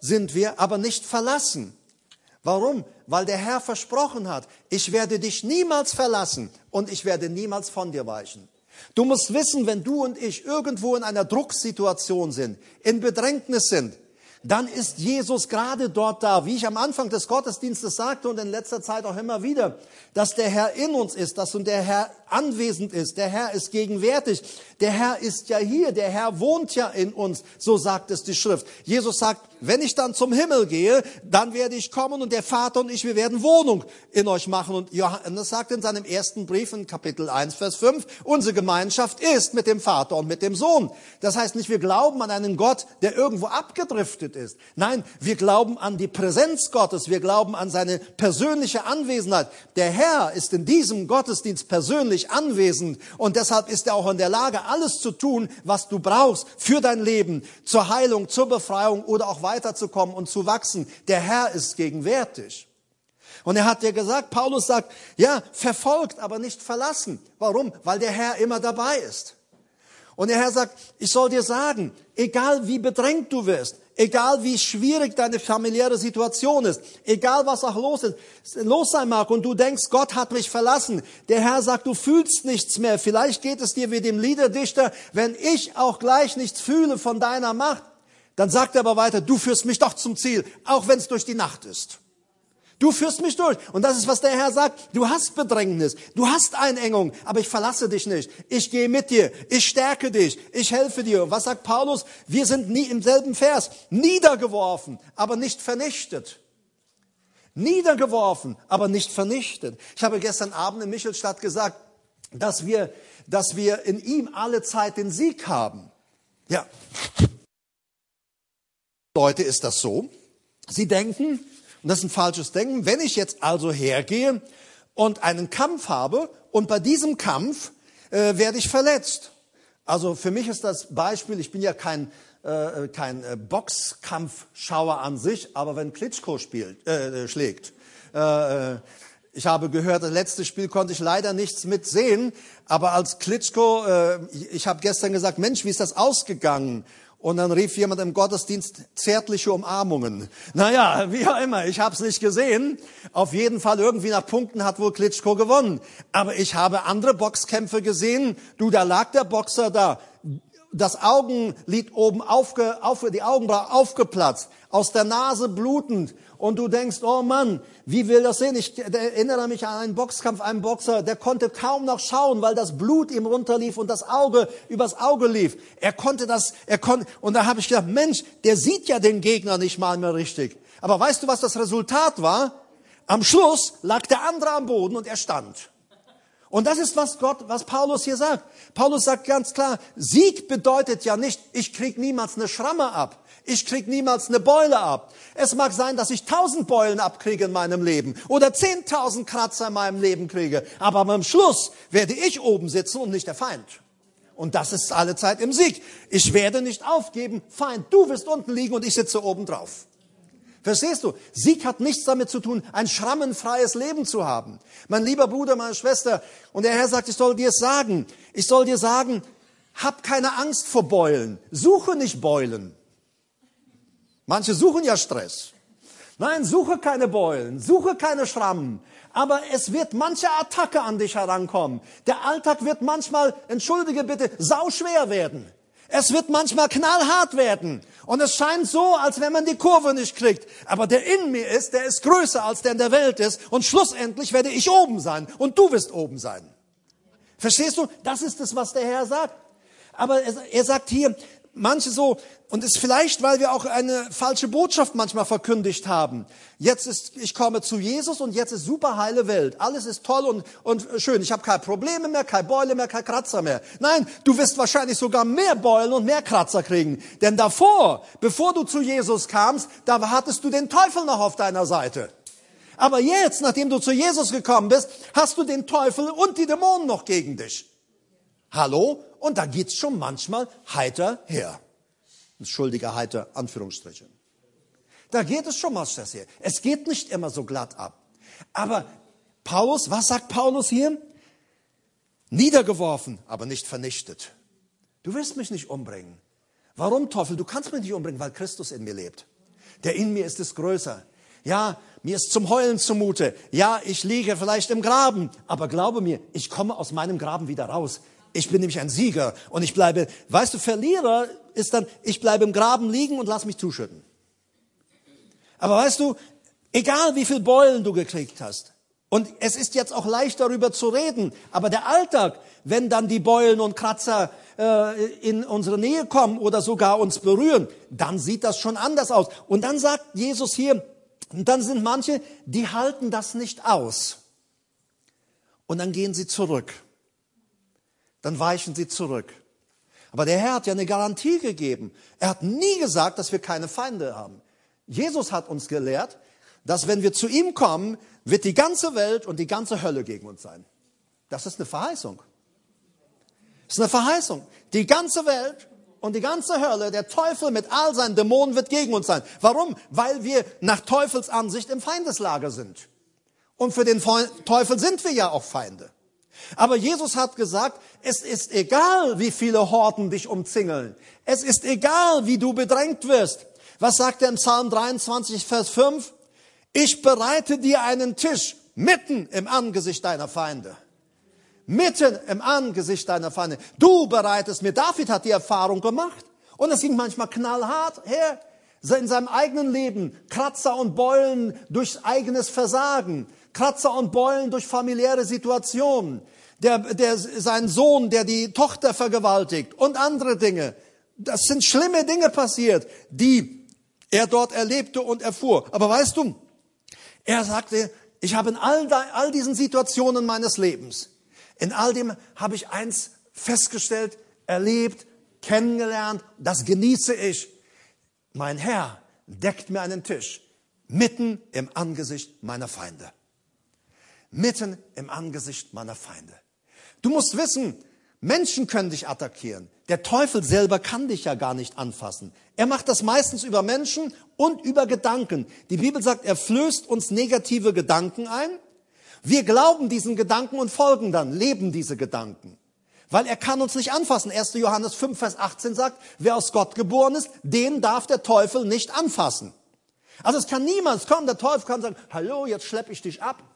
sind wir, aber nicht verlassen. Warum? Weil der Herr versprochen hat, ich werde dich niemals verlassen und ich werde niemals von dir weichen. Du musst wissen, wenn du und ich irgendwo in einer Drucksituation sind, in Bedrängnis sind, dann ist Jesus gerade dort da, wie ich am Anfang des Gottesdienstes sagte und in letzter Zeit auch immer wieder, dass der Herr in uns ist, dass der Herr anwesend ist, der Herr ist gegenwärtig, der Herr ist ja hier, der Herr wohnt ja in uns, so sagt es die Schrift. Jesus sagt, wenn ich dann zum Himmel gehe, dann werde ich kommen und der Vater und ich, wir werden Wohnung in euch machen. Und Johannes sagt in seinem ersten Brief in Kapitel eins, Vers fünf, unsere Gemeinschaft ist mit dem Vater und mit dem Sohn. Das heißt nicht, wir glauben an einen Gott, der irgendwo abgedriftet ist. Nein, wir glauben an die Präsenz Gottes, wir glauben an seine persönliche Anwesenheit. Der Herr ist in diesem Gottesdienst persönlich anwesend und deshalb ist er auch in der Lage, alles zu tun, was du brauchst für dein Leben, zur Heilung, zur Befreiung oder auch weiterzukommen und zu wachsen. Der Herr ist gegenwärtig. Und er hat dir gesagt, Paulus sagt, ja, verfolgt, aber nicht verlassen. Warum? Weil der Herr immer dabei ist. Und der Herr sagt, ich soll dir sagen, egal wie bedrängt du wirst, egal wie schwierig deine familiäre Situation ist, egal was auch los ist, los sein mag und du denkst, Gott hat mich verlassen. Der Herr sagt, du fühlst nichts mehr. Vielleicht geht es dir wie dem Liederdichter, wenn ich auch gleich nichts fühle von deiner Macht. Dann sagt er aber weiter, du führst mich doch zum Ziel, auch wenn es durch die Nacht ist. Du führst mich durch. Und das ist, was der Herr sagt. Du hast Bedrängnis, du hast Einengung, aber ich verlasse dich nicht. Ich gehe mit dir, ich stärke dich, ich helfe dir. Und was sagt Paulus? Wir sind nie im selben Vers. Niedergeworfen, aber nicht vernichtet. Niedergeworfen, aber nicht vernichtet. Ich habe gestern Abend in Michelstadt gesagt, dass wir, dass wir in ihm alle Zeit den Sieg haben. Ja. Leute, ist das so? Sie denken, und das ist ein falsches Denken, wenn ich jetzt also hergehe und einen Kampf habe und bei diesem Kampf äh, werde ich verletzt. Also für mich ist das Beispiel, ich bin ja kein, äh, kein äh, Boxkampfschauer an sich, aber wenn Klitschko spielt, äh, schlägt. Äh, ich habe gehört, das letzte Spiel konnte ich leider nichts mitsehen, aber als Klitschko, äh, ich, ich habe gestern gesagt, Mensch, wie ist das ausgegangen? Und dann rief jemand im Gottesdienst zärtliche Umarmungen. Naja, wie auch immer, ich habe es nicht gesehen. Auf jeden Fall irgendwie nach Punkten hat wohl Klitschko gewonnen. Aber ich habe andere Boxkämpfe gesehen. Du, da lag der Boxer da. Das Augenlid oben aufge, auf, die Augenbraue aufgeplatzt, aus der Nase blutend. Und du denkst, oh Mann, wie will das sehen? Ich erinnere mich an einen Boxkampf, einen Boxer, der konnte kaum noch schauen, weil das Blut ihm runterlief und das Auge übers Auge lief. Er konnte das, er konnte, und da habe ich gedacht, Mensch, der sieht ja den Gegner nicht mal mehr richtig. Aber weißt du, was das Resultat war? Am Schluss lag der andere am Boden und er stand. Und das ist, was Gott, was Paulus hier sagt. Paulus sagt ganz klar, Sieg bedeutet ja nicht, ich krieg niemals eine Schramme ab. Ich krieg niemals eine Beule ab. Es mag sein, dass ich tausend Beulen abkriege in meinem Leben oder zehntausend Kratzer in meinem Leben kriege. Aber am Schluss werde ich oben sitzen und nicht der Feind. Und das ist alle Zeit im Sieg. Ich werde nicht aufgeben. Feind, du wirst unten liegen und ich sitze oben drauf. Verstehst du? Sieg hat nichts damit zu tun, ein schrammenfreies Leben zu haben. Mein lieber Bruder, meine Schwester, und der Herr sagt, ich soll dir sagen, ich soll dir sagen, hab keine Angst vor Beulen. Suche nicht Beulen. Manche suchen ja Stress. Nein, suche keine Beulen, suche keine Schrammen. Aber es wird manche Attacke an dich herankommen. Der Alltag wird manchmal, entschuldige bitte, sauschwer werden. Es wird manchmal knallhart werden. Und es scheint so, als wenn man die Kurve nicht kriegt. Aber der in mir ist, der ist größer, als der in der Welt ist. Und schlussendlich werde ich oben sein. Und du wirst oben sein. Verstehst du? Das ist es, was der Herr sagt. Aber er sagt hier, manche so, und es ist vielleicht, weil wir auch eine falsche Botschaft manchmal verkündigt haben. Jetzt ist, ich komme zu Jesus und jetzt ist super heile Welt. Alles ist toll und, und schön. Ich habe keine Probleme mehr, keine Beule mehr, keine Kratzer mehr. Nein, du wirst wahrscheinlich sogar mehr Beulen und mehr Kratzer kriegen. Denn davor, bevor du zu Jesus kamst, da hattest du den Teufel noch auf deiner Seite. Aber jetzt, nachdem du zu Jesus gekommen bist, hast du den Teufel und die Dämonen noch gegen dich. Hallo? Und da geht's schon manchmal heiter her. Entschuldige, heiter, Anführungsstriche. Da geht es schon mal stress her. Es geht nicht immer so glatt ab. Aber Paulus, was sagt Paulus hier? Niedergeworfen, aber nicht vernichtet. Du wirst mich nicht umbringen. Warum, Teufel? Du kannst mich nicht umbringen, weil Christus in mir lebt. Der in mir ist es größer. Ja, mir ist zum Heulen zumute. Ja, ich liege vielleicht im Graben. Aber glaube mir, ich komme aus meinem Graben wieder raus. Ich bin nämlich ein Sieger und ich bleibe, weißt du, Verlierer ist dann, ich bleibe im Graben liegen und lass mich zuschütten. Aber weißt du, egal wie viel Beulen du gekriegt hast, und es ist jetzt auch leicht darüber zu reden, aber der Alltag, wenn dann die Beulen und Kratzer äh, in unsere Nähe kommen oder sogar uns berühren, dann sieht das schon anders aus. Und dann sagt Jesus hier, und dann sind manche, die halten das nicht aus. Und dann gehen sie zurück. Dann weichen sie zurück. Aber der Herr hat ja eine Garantie gegeben. Er hat nie gesagt, dass wir keine Feinde haben. Jesus hat uns gelehrt, dass wenn wir zu ihm kommen, wird die ganze Welt und die ganze Hölle gegen uns sein. Das ist eine Verheißung. Das ist eine Verheißung. Die ganze Welt und die ganze Hölle, der Teufel mit all seinen Dämonen wird gegen uns sein. Warum? Weil wir nach Teufels Ansicht im Feindeslager sind. Und für den Teufel sind wir ja auch Feinde. Aber Jesus hat gesagt, es ist egal, wie viele Horden dich umzingeln. Es ist egal, wie du bedrängt wirst. Was sagt er im Psalm dreiundzwanzig, Vers fünf? Ich bereite dir einen Tisch mitten im Angesicht deiner Feinde. Mitten im Angesicht deiner Feinde. Du bereitest mir. David hat die Erfahrung gemacht. Und es ging manchmal knallhart her. In seinem eigenen Leben. Kratzer und Beulen durch eigenes Versagen. Kratzer und Beulen durch familiäre Situationen. Der, der, sein Sohn, der die Tochter vergewaltigt. Und andere Dinge. Das sind schlimme Dinge passiert, die er dort erlebte und erfuhr. Aber weißt du, er sagte, ich habe in all, all diesen Situationen meines Lebens, in all dem habe ich eins festgestellt, erlebt, kennengelernt, das genieße ich. Mein Herr deckt mir einen Tisch mitten im Angesicht meiner Feinde. Mitten im Angesicht meiner Feinde. Du musst wissen, Menschen können dich attackieren. Der Teufel selber kann dich ja gar nicht anfassen. Er macht das meistens über Menschen und über Gedanken. Die Bibel sagt, er flößt uns negative Gedanken ein. Wir glauben diesen Gedanken und folgen dann, leben diese Gedanken. Weil er kann uns nicht anfassen. erster Johannes fünf, Vers achtzehn sagt, wer aus Gott geboren ist, den darf der Teufel nicht anfassen. Also es kann niemand kommen, der Teufel kann sagen, hallo, jetzt schleppe ich dich ab.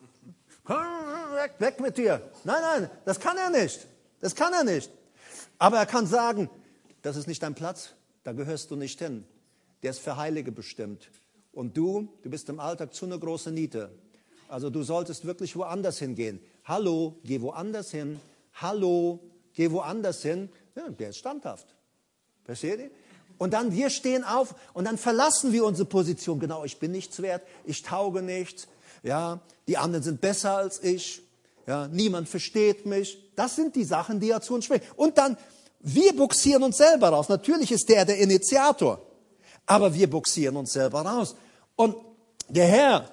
Weg, weg mit dir. Nein, nein, das kann er nicht. Das kann er nicht. Aber er kann sagen, das ist nicht dein Platz, da gehörst du nicht hin. Der ist für Heilige bestimmt. Und du, du bist im Alltag zu eine große Niete. Also du solltest wirklich woanders hingehen. Hallo, geh woanders hin. Hallo, geh woanders hin. Ja, der ist standhaft. Versteht ihr? Und dann wir stehen auf und dann verlassen wir unsere Position. Genau, ich bin nichts wert, ich tauge nichts. Ja, die anderen sind besser als ich. Ja, niemand versteht mich. Das sind die Sachen, die er zu uns spricht. Und dann, wir buxieren uns selber raus. Natürlich ist der der Initiator. Aber wir buxieren uns selber raus. Und der Herr,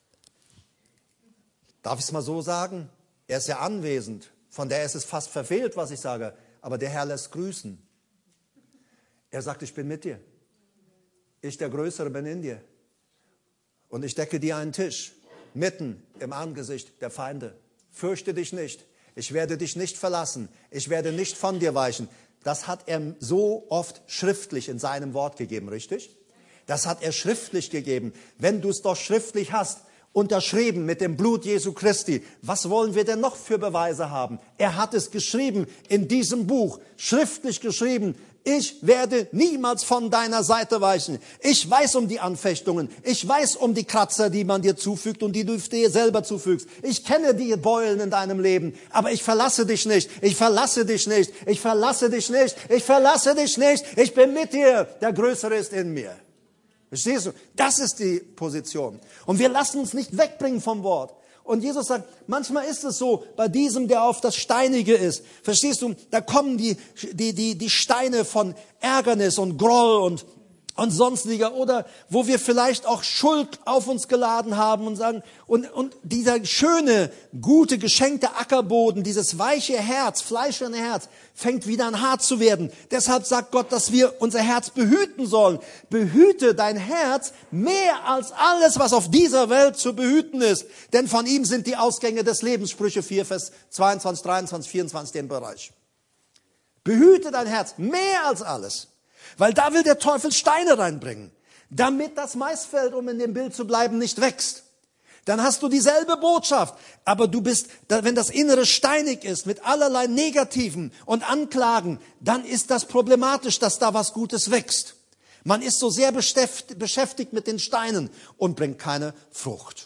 darf ich es mal so sagen? Er ist ja anwesend. Von daher ist es fast verfehlt, was ich sage. Aber der Herr lässt grüßen. Er sagt, ich bin mit dir. Ich, der Größere, bin in dir. Und ich decke dir einen Tisch mitten im Angesicht der Feinde. Fürchte dich nicht. Ich werde dich nicht verlassen. Ich werde nicht von dir weichen. Das hat er so oft schriftlich in seinem Wort gegeben, richtig? Das hat er schriftlich gegeben. Wenn du es doch schriftlich hast, unterschrieben mit dem Blut Jesu Christi, was wollen wir denn noch für Beweise haben? Er hat es geschrieben in diesem Buch, schriftlich geschrieben. Ich werde niemals von deiner Seite weichen. Ich weiß um die Anfechtungen. Ich weiß um die Kratzer, die man dir zufügt und die du dir selber zufügst. Ich kenne die Beulen in deinem Leben. Aber ich verlasse dich nicht. Ich verlasse dich nicht. Ich verlasse dich nicht. Ich verlasse dich nicht. Ich bin mit dir. Der Größere ist in mir. Verstehst du? Das ist die Position. Und wir lassen uns nicht wegbringen vom Wort. Und Jesus sagt, manchmal ist es so, bei diesem, der auf das Steinige ist, verstehst du, da kommen die, die, die, die Steine von Ärgernis und Groll und, und sonstiger, oder wo wir vielleicht auch Schuld auf uns geladen haben und sagen, und, und dieser schöne, gute, geschenkte Ackerboden, dieses weiche Herz, fleischerne Herz, fängt wieder an hart zu werden. Deshalb sagt Gott, dass wir unser Herz behüten sollen. Behüte dein Herz mehr als alles, was auf dieser Welt zu behüten ist. Denn von ihm sind die Ausgänge des Lebens. Sprüche vier, Vers zweiundzwanzig, dreiundzwanzig, vierundzwanzig, den Bereich. Behüte dein Herz mehr als alles. Weil da will der Teufel Steine reinbringen. damit das Maisfeld, um in dem Bild zu bleiben, nicht wächst. Dann hast du dieselbe Botschaft, aber du bist, wenn das Innere steinig ist, mit allerlei Negativen und Anklagen, dann ist das problematisch, dass da was Gutes wächst. Man ist so sehr beschäftigt mit den Steinen und bringt keine Frucht.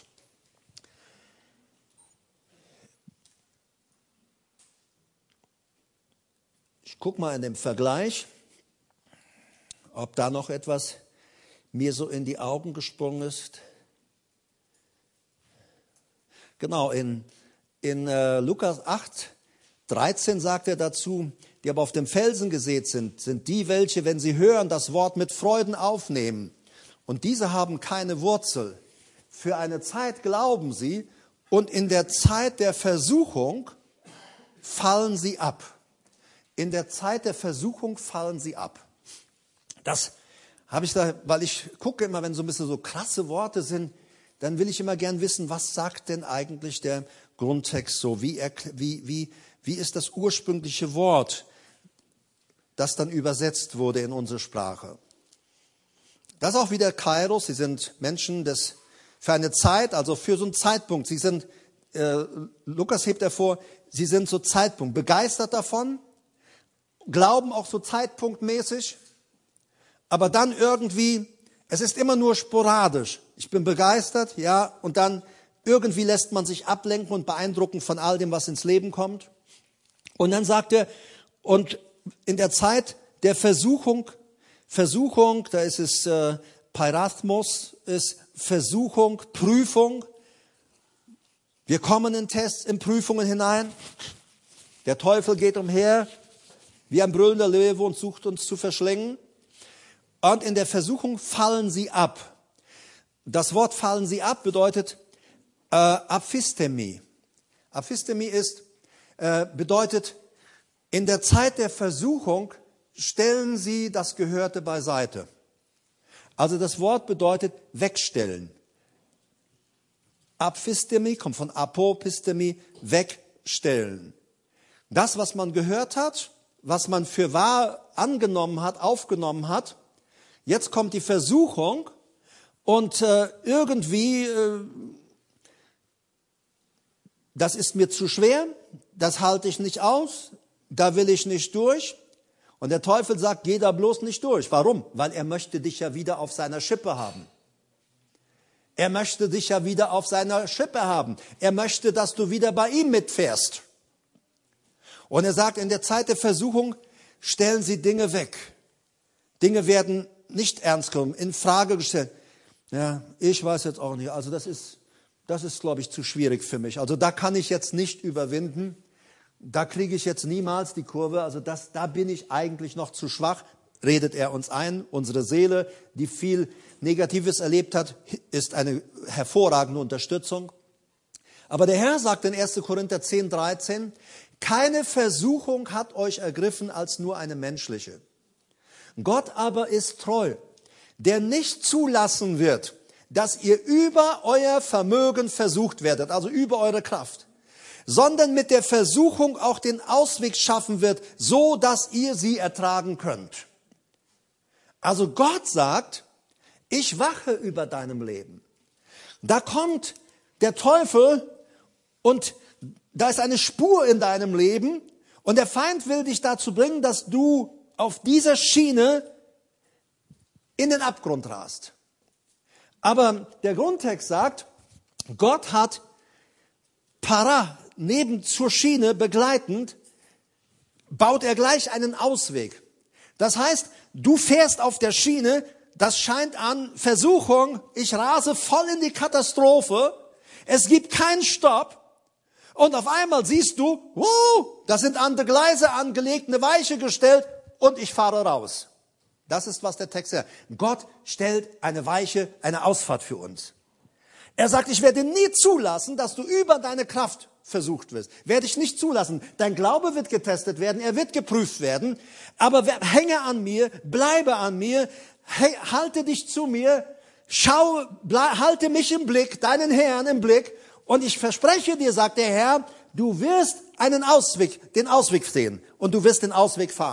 Ich gucke mal in dem Vergleich, ob da noch etwas mir so in die Augen gesprungen ist. Genau, in, in äh, Lukas acht, dreizehn sagt er dazu, die aber auf dem Felsen gesät sind, sind die, welche, wenn sie hören, das Wort mit Freuden aufnehmen. Und diese haben keine Wurzel. Für eine Zeit glauben sie und in der Zeit der Versuchung fallen sie ab. In der Zeit der Versuchung fallen sie ab. Das habe ich da, weil ich gucke immer, wenn so ein bisschen so krasse Worte sind, dann will ich immer gern wissen, was sagt denn eigentlich der Grundtext so? Wie, wie, wie, wie ist das ursprüngliche Wort, das dann übersetzt wurde in unsere Sprache? Das ist auch wieder Kairos. Sie sind Menschen des, für eine Zeit, also für so einen Zeitpunkt. Sie sind, äh, Lukas hebt hervor, sie sind so Zeitpunkt, begeistert davon, glauben auch so zeitpunktmäßig, aber dann irgendwie, es ist immer nur sporadisch. Ich bin begeistert, ja, und dann irgendwie lässt man sich ablenken und beeindrucken von all dem, was ins Leben kommt. Und dann sagt er, und in der Zeit der Versuchung, Versuchung, da ist es äh, Peirasmos, ist Versuchung, Prüfung. Wir kommen in Tests, in Prüfungen hinein. Der Teufel geht umher wie ein brüllender Löwe und sucht uns zu verschlingen. Und in der Versuchung fallen sie ab. Das Wort fallen sie ab bedeutet äh, Aphistemie. Aphistemie ist, äh, bedeutet, in der Zeit der Versuchung stellen sie das Gehörte beiseite. Also das Wort bedeutet wegstellen. Aphistemie kommt von Apopistemie, wegstellen. Das, was man gehört hat, was man für wahr angenommen hat, aufgenommen hat, jetzt kommt die Versuchung und äh, irgendwie, äh, das ist mir zu schwer, das halte ich nicht aus, da will ich nicht durch. Und der Teufel sagt, geh da bloß nicht durch. Warum? Weil er möchte dich ja wieder auf seiner Schippe haben. Er möchte dich ja wieder auf seiner Schippe haben. Er möchte, dass du wieder bei ihm mitfährst. Und er sagt, in der Zeit der Versuchung stellen sie Dinge weg. Dinge werden nicht ernst genommen, in Frage gestellt. Ja, ich weiß jetzt auch nicht. Also das ist, das ist, glaube ich, zu schwierig für mich. Also da kann ich jetzt nicht überwinden. Da kriege ich jetzt niemals die Kurve. Also das, da bin ich eigentlich noch zu schwach. Redet er uns ein. Unsere Seele, die viel Negatives erlebt hat, ist eine hervorragende Unterstützung. Aber der Herr sagt in erster Korinther zehn, dreizehn, keine Versuchung hat euch ergriffen als nur eine menschliche. Gott aber ist treu, der nicht zulassen wird, dass ihr über euer Vermögen versucht werdet, also über eure Kraft, sondern mit der Versuchung auch den Ausweg schaffen wird, so dass ihr sie ertragen könnt. Also Gott sagt, ich wache über deinem Leben. Da kommt der Teufel und da ist eine Spur in deinem Leben und der Feind will dich dazu bringen, dass du auf dieser Schiene in den Abgrund rast. Aber der Grundtext sagt, Gott hat para, neben zur Schiene begleitend, baut er gleich einen Ausweg. Das heißt, du fährst auf der Schiene, das scheint an Versuchung, ich rase voll in die Katastrophe, es gibt keinen Stopp. Und auf einmal siehst du, wow, da sind andere Gleise angelegt, eine Weiche gestellt und ich fahre raus. Das ist, was der Text sagt. Gott stellt eine Weiche, eine Ausfahrt für uns. Er sagt, ich werde nie zulassen, dass du über deine Kraft versucht wirst. Werde ich nicht zulassen. Dein Glaube wird getestet werden, er wird geprüft werden. Aber hänge an mir, bleibe an mir, halte dich zu mir, schau, halte mich im Blick, deinen Herrn im Blick. Und ich verspreche dir, sagt der Herr, du wirst einen Ausweg, den Ausweg sehen und du wirst den Ausweg fahren.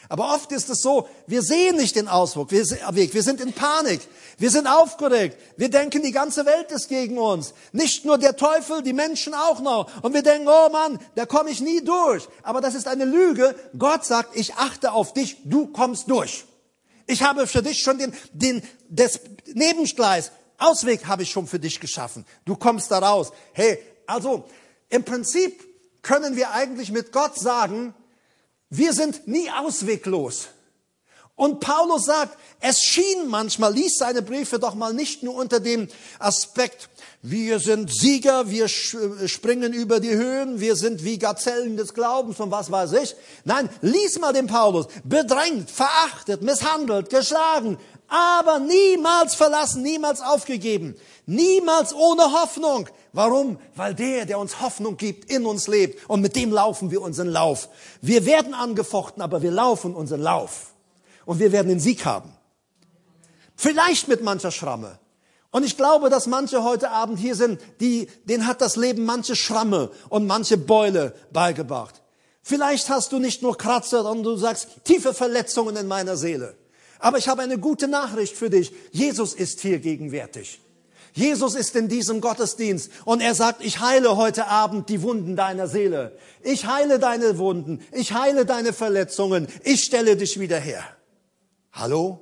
Aber oft ist es so, wir sehen nicht den Ausweg, wir sind in Panik, wir sind aufgeregt, wir denken, die ganze Welt ist gegen uns. Nicht nur der Teufel, die Menschen auch noch. Und wir denken, oh Mann, da komme ich nie durch. Aber das ist eine Lüge. Gott sagt, ich achte auf dich, du kommst durch. Ich habe für dich schon den, den, das Nebengleis, Ausweg habe ich schon für dich geschaffen. Du kommst da raus. Hey, also im Prinzip können wir eigentlich mit Gott sagen, wir sind nie ausweglos. Und Paulus sagt, es schien manchmal, lies seine Briefe doch mal nicht nur unter dem Aspekt, wir sind Sieger, wir springen über die Höhen, wir sind wie Gazellen des Glaubens und was weiß ich. Nein, lies mal den Paulus, bedrängt, verachtet, misshandelt, geschlagen, aber niemals verlassen, niemals aufgegeben, niemals ohne Hoffnung. Warum? Weil der, der uns Hoffnung gibt, in uns lebt und mit dem laufen wir unseren Lauf. Wir werden angefochten, aber wir laufen unseren Lauf und wir werden den Sieg haben. Vielleicht mit mancher Schramme. Und ich glaube, dass manche heute Abend hier sind, die, denen hat das Leben manche Schramme und manche Beule beigebracht. Vielleicht hast du nicht nur Kratzer, sondern du sagst, tiefe Verletzungen in meiner Seele. Aber ich habe eine gute Nachricht für dich. Jesus ist hier gegenwärtig. Jesus ist in diesem Gottesdienst und er sagt, ich heile heute Abend die Wunden deiner Seele. Ich heile deine Wunden. Ich heile deine Verletzungen. Ich stelle dich wieder her. Hallo?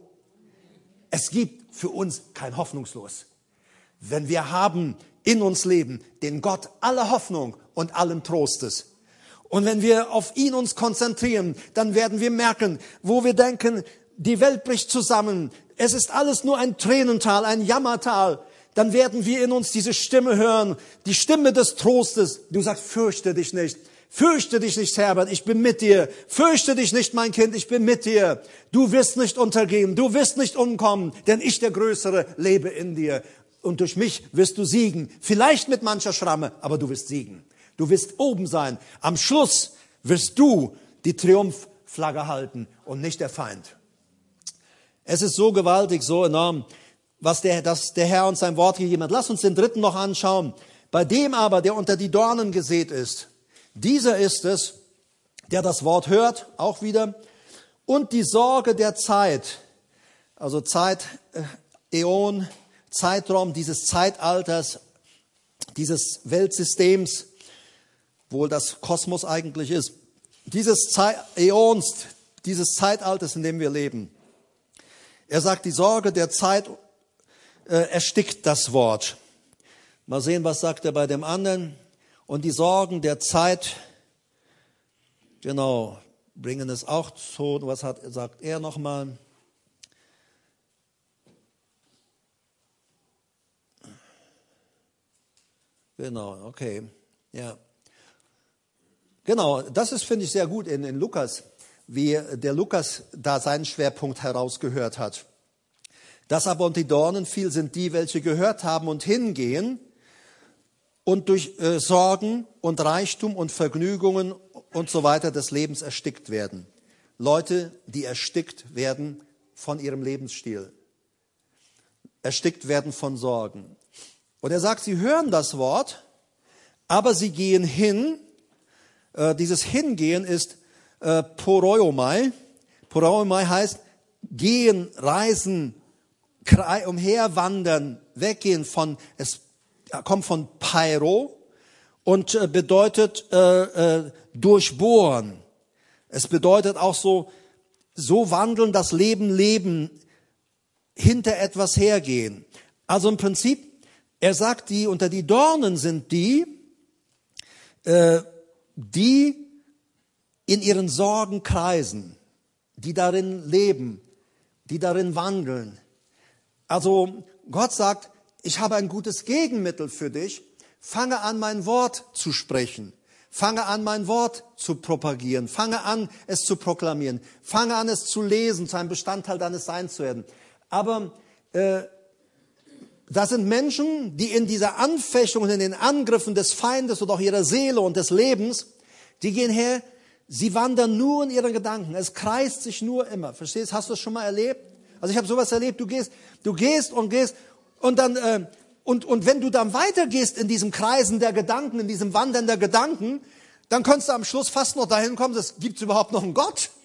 Es gibt für uns kein Hoffnungslos. Wenn wir haben in uns leben den Gott aller Hoffnung und allen Trostes. Und wenn wir auf ihn uns konzentrieren, dann werden wir merken, wo wir denken, die Welt bricht zusammen. Es ist alles nur ein Tränental, ein Jammertal. Dann werden wir in uns diese Stimme hören, die Stimme des Trostes. Du sagst, fürchte dich nicht. Fürchte dich nicht, Herbert, ich bin mit dir. Fürchte dich nicht, mein Kind, ich bin mit dir. Du wirst nicht untergehen, du wirst nicht umkommen, denn ich, der Größere, lebe in dir. Und durch mich wirst du siegen. Vielleicht mit mancher Schramme, aber du wirst siegen. Du wirst oben sein. Am Schluss wirst du die Triumphflagge halten und nicht der Feind. Es ist so gewaltig, so enorm, was der, dass der Herr uns sein Wort gegeben hat. Lass uns den dritten noch anschauen. Bei dem aber, der unter die Dornen gesät ist, dieser ist es, der das Wort hört, auch wieder, und die Sorge der Zeit, also Zeit, äh, Äon, Zeitraum dieses Zeitalters, dieses Weltsystems, wohl das Kosmos eigentlich ist, dieses Zeit, Äons, dieses Zeitalters, in dem wir leben. Er sagt, die Sorge der Zeit äh, erstickt das Wort. Mal sehen, was sagt er bei dem anderen. Und die Sorgen der Zeit, genau, bringen es auch zu. Was hat, sagt er nochmal? Genau, okay, ja. Genau, das ist, finde ich, sehr gut in, in Lukas, wie der Lukas da seinen Schwerpunkt herausgehört hat. Das aber und die Dornen viel sind die, welche gehört haben und hingehen und durch äh, Sorgen und Reichtum und Vergnügungen und so weiter des Lebens erstickt werden. Leute, die erstickt werden von ihrem Lebensstil. Erstickt werden von Sorgen. Und er sagt, sie hören das Wort, aber sie gehen hin. Äh, dieses Hingehen ist äh, Poroiomai. Poroiomai heißt gehen, reisen, umherwandern, weggehen von, es kommt von Pairo und äh, bedeutet äh, äh, durchbohren. Es bedeutet auch so, so wandeln, das Leben leben, hinter etwas hergehen. Also im Prinzip, er sagt, die unter die Dornen sind die, äh, die in ihren Sorgen kreisen, die darin leben, die darin wandeln. Also Gott sagt, ich habe ein gutes Gegenmittel für dich. Fange an, mein Wort zu sprechen. Fange an, mein Wort zu propagieren. Fange an, es zu proklamieren. Fange an, es zu lesen, zu einem Bestandteil deines Seins zu werden. Aber äh, das sind Menschen, die in dieser Anfechtung und in den Angriffen des Feindes und auch ihrer Seele und des Lebens, die gehen her, sie wandern nur in ihren Gedanken. Es kreist sich nur immer. Verstehst? Hast du das schon mal erlebt? Also ich habe sowas erlebt. Du gehst, du gehst und gehst und dann äh, und und wenn du dann weitergehst in diesem Kreisen der Gedanken, in diesem Wandern der Gedanken, dann kannst du am Schluss fast noch dahin kommen, es gibt überhaupt noch einen Gott.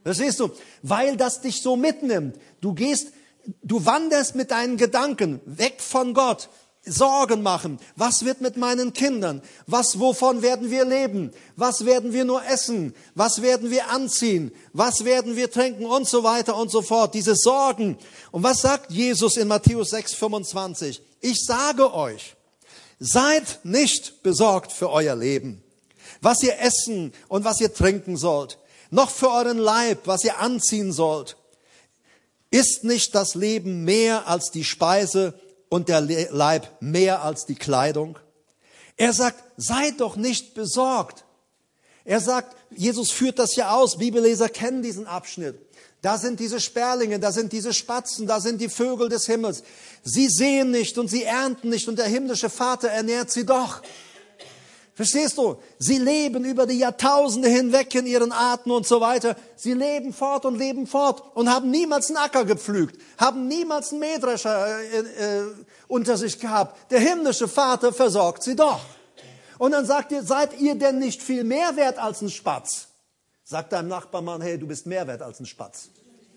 Verstehst du? Weil das dich so mitnimmt. Du gehst, du wanderst mit deinen Gedanken weg von Gott. Sorgen machen. Was wird mit meinen Kindern? Was, wovon werden wir leben? Was werden wir nur essen? Was werden wir anziehen? Was werden wir trinken? Und so weiter und so fort. Diese Sorgen. Und was sagt Jesus in Matthäus sechs, fünfundzwanzig? Ich sage euch, seid nicht besorgt für euer Leben, was ihr essen und was ihr trinken sollt, noch für euren Leib, was ihr anziehen sollt. Ist nicht das Leben mehr als die Speise und der Leib mehr als die Kleidung? Er sagt, seid doch nicht besorgt. Er sagt, Jesus führt das ja aus. Bibelleser kennen diesen Abschnitt. Da sind diese Sperlinge, da sind diese Spatzen, da sind die Vögel des Himmels. Sie sehen nicht und sie ernten nicht und der himmlische Vater ernährt sie doch. Verstehst du? Sie leben über die Jahrtausende hinweg in ihren Arten und so weiter. Sie leben fort und leben fort und haben niemals einen Acker gepflügt, haben niemals einen Mähdrescher äh, äh, unter sich gehabt. Der himmlische Vater versorgt sie doch. Und dann sagt ihr, seid ihr denn nicht viel mehr wert als ein Spatz? Sagt deinem Nachbarmann, hey, du bist mehr wert als ein Spatz.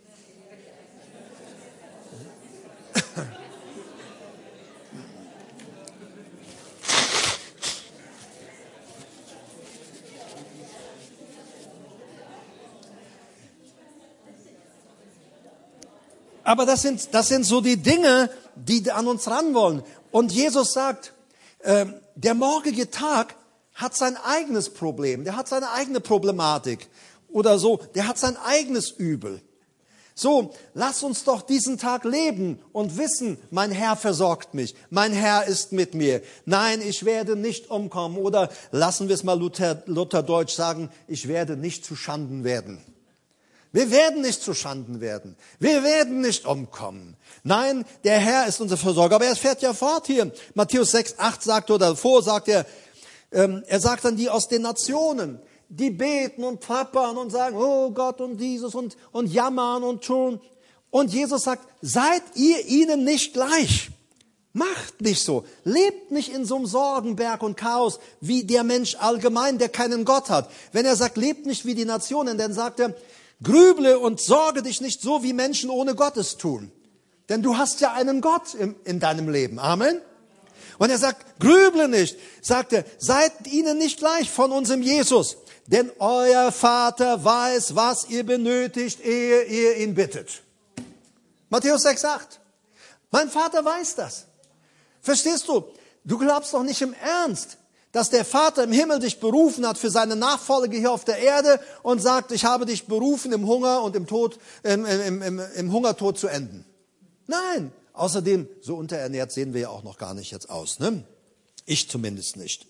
Aber das sind, das sind so die Dinge, die an uns ran wollen. Und Jesus sagt, äh, der morgige Tag hat sein eigenes Problem, der hat seine eigene Problematik oder so, der hat sein eigenes Übel. So, lass uns doch diesen Tag leben und wissen, mein Herr versorgt mich, mein Herr ist mit mir. Nein, ich werde nicht umkommen oder lassen wir es mal Luther, Lutherdeutsch sagen, ich werde nicht zu Schanden werden. Wir werden nicht zu Schanden werden. Wir werden nicht umkommen. Nein, der Herr ist unser Versorger. Aber er fährt ja fort hier. Matthäus sechs, acht sagt oder davor sagt er, ähm, er sagt dann die aus den Nationen, die beten und plappern und sagen, oh Gott und dieses und, und jammern und tun. Und Jesus sagt, seid ihr ihnen nicht gleich. Macht nicht so. Lebt nicht in so einem Sorgenberg und Chaos wie der Mensch allgemein, der keinen Gott hat. Wenn er sagt, lebt nicht wie die Nationen, dann sagt er, grüble und sorge dich nicht so, wie Menschen ohne Gott es tun. Denn du hast ja einen Gott in, in deinem Leben. Amen. Und er sagt, grüble nicht. Sagt er, seid ihnen nicht gleich von unserem Jesus. Denn euer Vater weiß, was ihr benötigt, ehe ihr ihn bittet. Matthäus sechs, acht. Mein Vater weiß das. Verstehst du? Du glaubst doch nicht im Ernst, dass der Vater im Himmel dich berufen hat für seine Nachfolge hier auf der Erde und sagt, ich habe dich berufen, im Hunger und im Tod, im, im, im, im Hungertod zu enden. Nein. Außerdem, so unterernährt sehen wir ja auch noch gar nicht jetzt aus, ne? Ich zumindest nicht.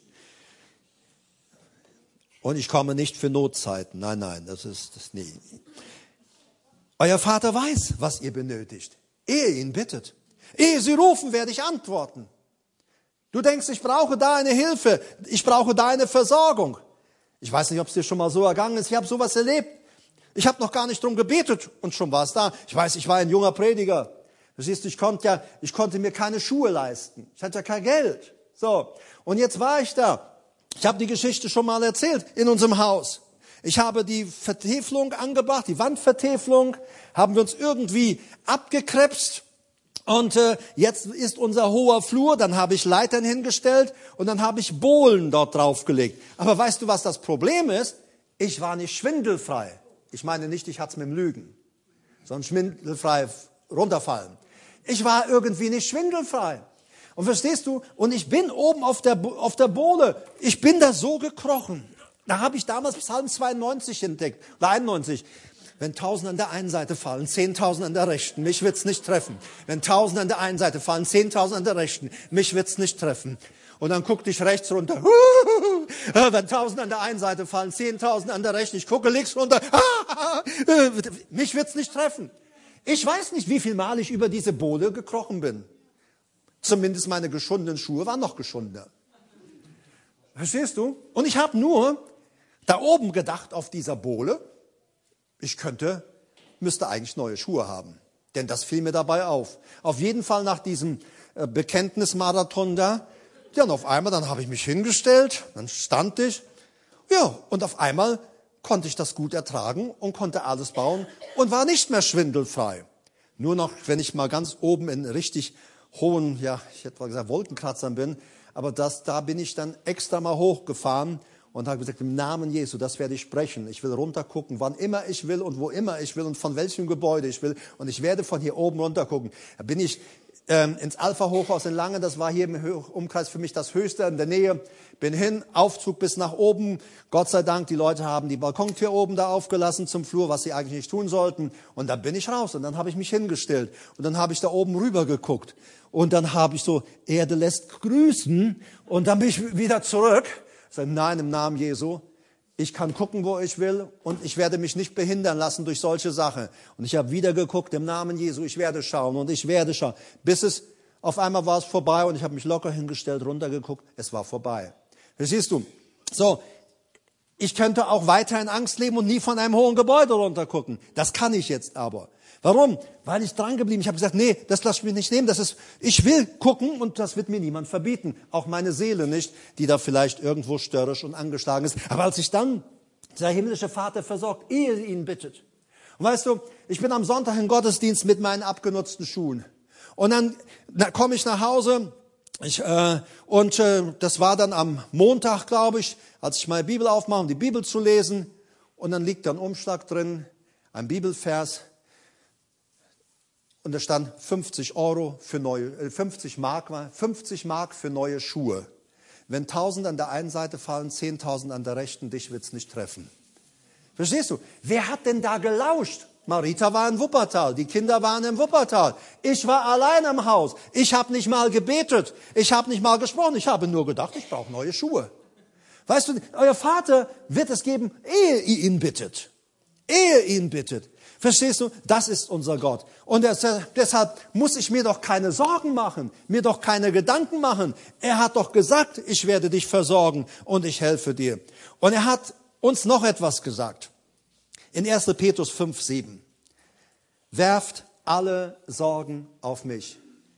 Und ich komme nicht für Notzeiten. Nein, nein, das ist das nie. Euer Vater weiß, was ihr benötigt, ehe ihr ihn bittet. Ehe sie rufen, werde ich antworten. Du denkst, ich brauche deine Hilfe, ich brauche deine Versorgung. Ich weiß nicht, ob es dir schon mal so ergangen ist. Ich habe sowas erlebt. Ich habe noch gar nicht drum gebetet und schon war es da. Ich weiß, ich war ein junger Prediger. Du siehst, ich konnte ja, ich konnte mir keine Schuhe leisten. Ich hatte ja kein Geld. So. Und jetzt war ich da. Ich habe die Geschichte schon mal erzählt in unserem Haus. Ich habe die Vertäfelung angebracht, die Wandvertäfelung, haben wir uns irgendwie abgekrebst. Und äh, jetzt ist unser hoher Flur, dann habe ich Leitern hingestellt und dann habe ich Bohlen dort draufgelegt. Aber weißt du, was das Problem ist? Ich war nicht schwindelfrei. Ich meine nicht, ich hatte es mit dem Lügen, sondern schwindelfrei runterfallen. Ich war irgendwie nicht schwindelfrei. Und verstehst du? Und ich bin oben auf der, auf der Bohle. Ich bin da so gekrochen. Da habe ich damals Psalm zweiundneunzig entdeckt, oder einundneunzig. Wenn tausend an der einen Seite fallen, zehntausend an der rechten, mich wird's nicht treffen. Wenn tausend an der einen Seite fallen, zehntausend an der rechten, mich wird's nicht treffen. Und dann guckte ich rechts runter. Wenn tausend an der einen Seite fallen, zehntausend an der rechten, ich gucke links runter. Mich wird's nicht treffen. Ich weiß nicht, wie viel Mal ich über diese Bohle gekrochen bin. Zumindest meine geschundenen Schuhe waren noch geschundener. Verstehst du? Und ich habe nur da oben gedacht auf dieser Bohle, ich könnte, müsste eigentlich neue Schuhe haben. Denn das fiel mir dabei auf. Auf jeden Fall nach diesem äh, Bekenntnismarathon da. Ja, und auf einmal, dann habe ich mich hingestellt, dann stand ich. Ja, und auf einmal konnte ich das gut ertragen und konnte alles bauen und war nicht mehr schwindelfrei. Nur noch, wenn ich mal ganz oben in richtig hohen, ja, ich hätte mal gesagt Wolkenkratzern bin, aber das, da bin ich dann extra mal hochgefahren und habe gesagt, im Namen Jesu, das werde ich sprechen. Ich will runtergucken, wann immer ich will und wo immer ich will und von welchem Gebäude ich will. Und ich werde von hier oben runtergucken. Da bin ich ähm, ins Alpha-Hochhaus in Langen, das war hier im Umkreis für mich das Höchste in der Nähe. Bin hin, Aufzug bis nach oben. Gott sei Dank, die Leute haben die Balkontür oben da aufgelassen zum Flur, was sie eigentlich nicht tun sollten. Und dann bin ich raus und dann habe ich mich hingestellt. Und dann habe ich da oben rüber geguckt. Und dann habe ich so, Erde lässt grüßen. Und dann bin ich wieder zurück. Ich sage, nein, im Namen Jesu. Ich kann gucken, wo ich will. Und ich werde mich nicht behindern lassen durch solche Sachen. Und ich habe wieder geguckt, im Namen Jesu. Ich werde schauen und ich werde schauen. Bis es, auf einmal war es vorbei und ich habe mich locker hingestellt, runtergeguckt. Es war vorbei. Verstehst du? So, ich könnte auch weiter in Angst leben und nie von einem hohen Gebäude runtergucken. Das kann ich jetzt aber. Warum? Weil ich dran geblieben. Ich habe gesagt, nee, das lass ich mir nicht nehmen. Das ist, ich will gucken und das wird mir niemand verbieten. Auch meine Seele nicht, die da vielleicht irgendwo störrisch und angeschlagen ist. Aber als ich dann, der himmlische Vater versorgt, ehe ihr ihn bittet. Und weißt du, ich bin am Sonntag im Gottesdienst mit meinen abgenutzten Schuhen. Und dann, dann komme ich nach Hause. Ich, äh, und äh, das war dann am Montag, glaube ich, als ich meine Bibel aufmache, um die Bibel zu lesen. Und dann liegt da ein Umschlag drin, ein Bibelvers. Und da stand fünfzig Euro für neue, äh, fünfzig Mark, fünfzig Mark für neue Schuhe. Wenn tausend an der einen Seite fallen, zehntausend an der rechten, dich wird's nicht treffen. Verstehst du? Wer hat denn da gelauscht? Marita war in Wuppertal, die Kinder waren im Wuppertal. Ich war allein im Haus. Ich habe nicht mal gebetet. Ich habe nicht mal gesprochen. Ich habe nur gedacht, ich brauche neue Schuhe. Weißt du, euer Vater wird es geben, ehe ihr ihn bittet. Ehe ihr ihn bittet. Verstehst du? Das ist unser Gott. Und deshalb muss ich mir doch keine Sorgen machen, mir doch keine Gedanken machen. Er hat doch gesagt, ich werde dich versorgen und ich helfe dir. Und er hat uns noch etwas gesagt. In erster Petrus fünf, sieben. Werft alle Sorgen auf mich.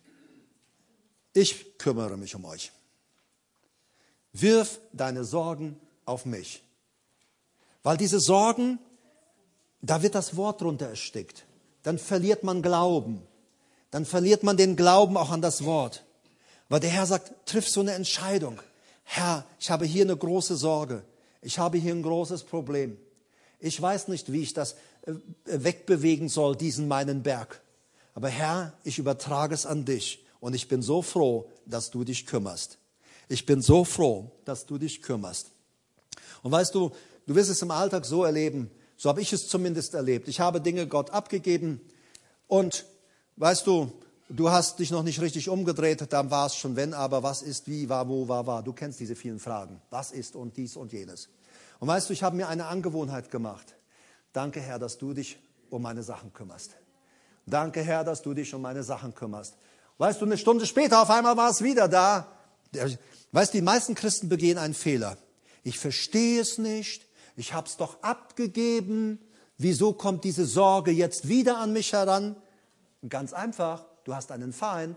Ich kümmere mich um euch. Wirf deine Sorgen auf mich. Weil diese Sorgen, da wird das Wort drunter erstickt. Dann verliert man Glauben. Dann verliert man den Glauben auch an das Wort. Weil der Herr sagt, triff so eine Entscheidung. Herr, ich habe hier eine große Sorge. Ich habe hier ein großes Problem. Ich weiß nicht, wie ich das wegbewegen soll, diesen meinen Berg. Aber Herr, ich übertrage es an dich. Und ich bin so froh, dass du dich kümmerst. Ich bin so froh, dass du dich kümmerst. Und weißt du, du wirst es im Alltag so erleben, so habe ich es zumindest erlebt. Ich habe Dinge Gott abgegeben und weißt du, du hast dich noch nicht richtig umgedreht, dann war es schon wenn, aber was ist, wie, war, wo, war, war. Du kennst diese vielen Fragen. Was ist und dies und jenes. Und weißt du, ich habe mir eine Angewohnheit gemacht. Danke, Herr, dass du dich um meine Sachen kümmerst. Danke, Herr, dass du dich um meine Sachen kümmerst. Weißt du, eine Stunde später, auf einmal war es wieder da. Weißt du, die meisten Christen begehen einen Fehler. Ich verstehe es nicht. Ich habe es doch abgegeben. Wieso kommt diese Sorge jetzt wieder an mich heran? Und ganz einfach, du hast einen Feind.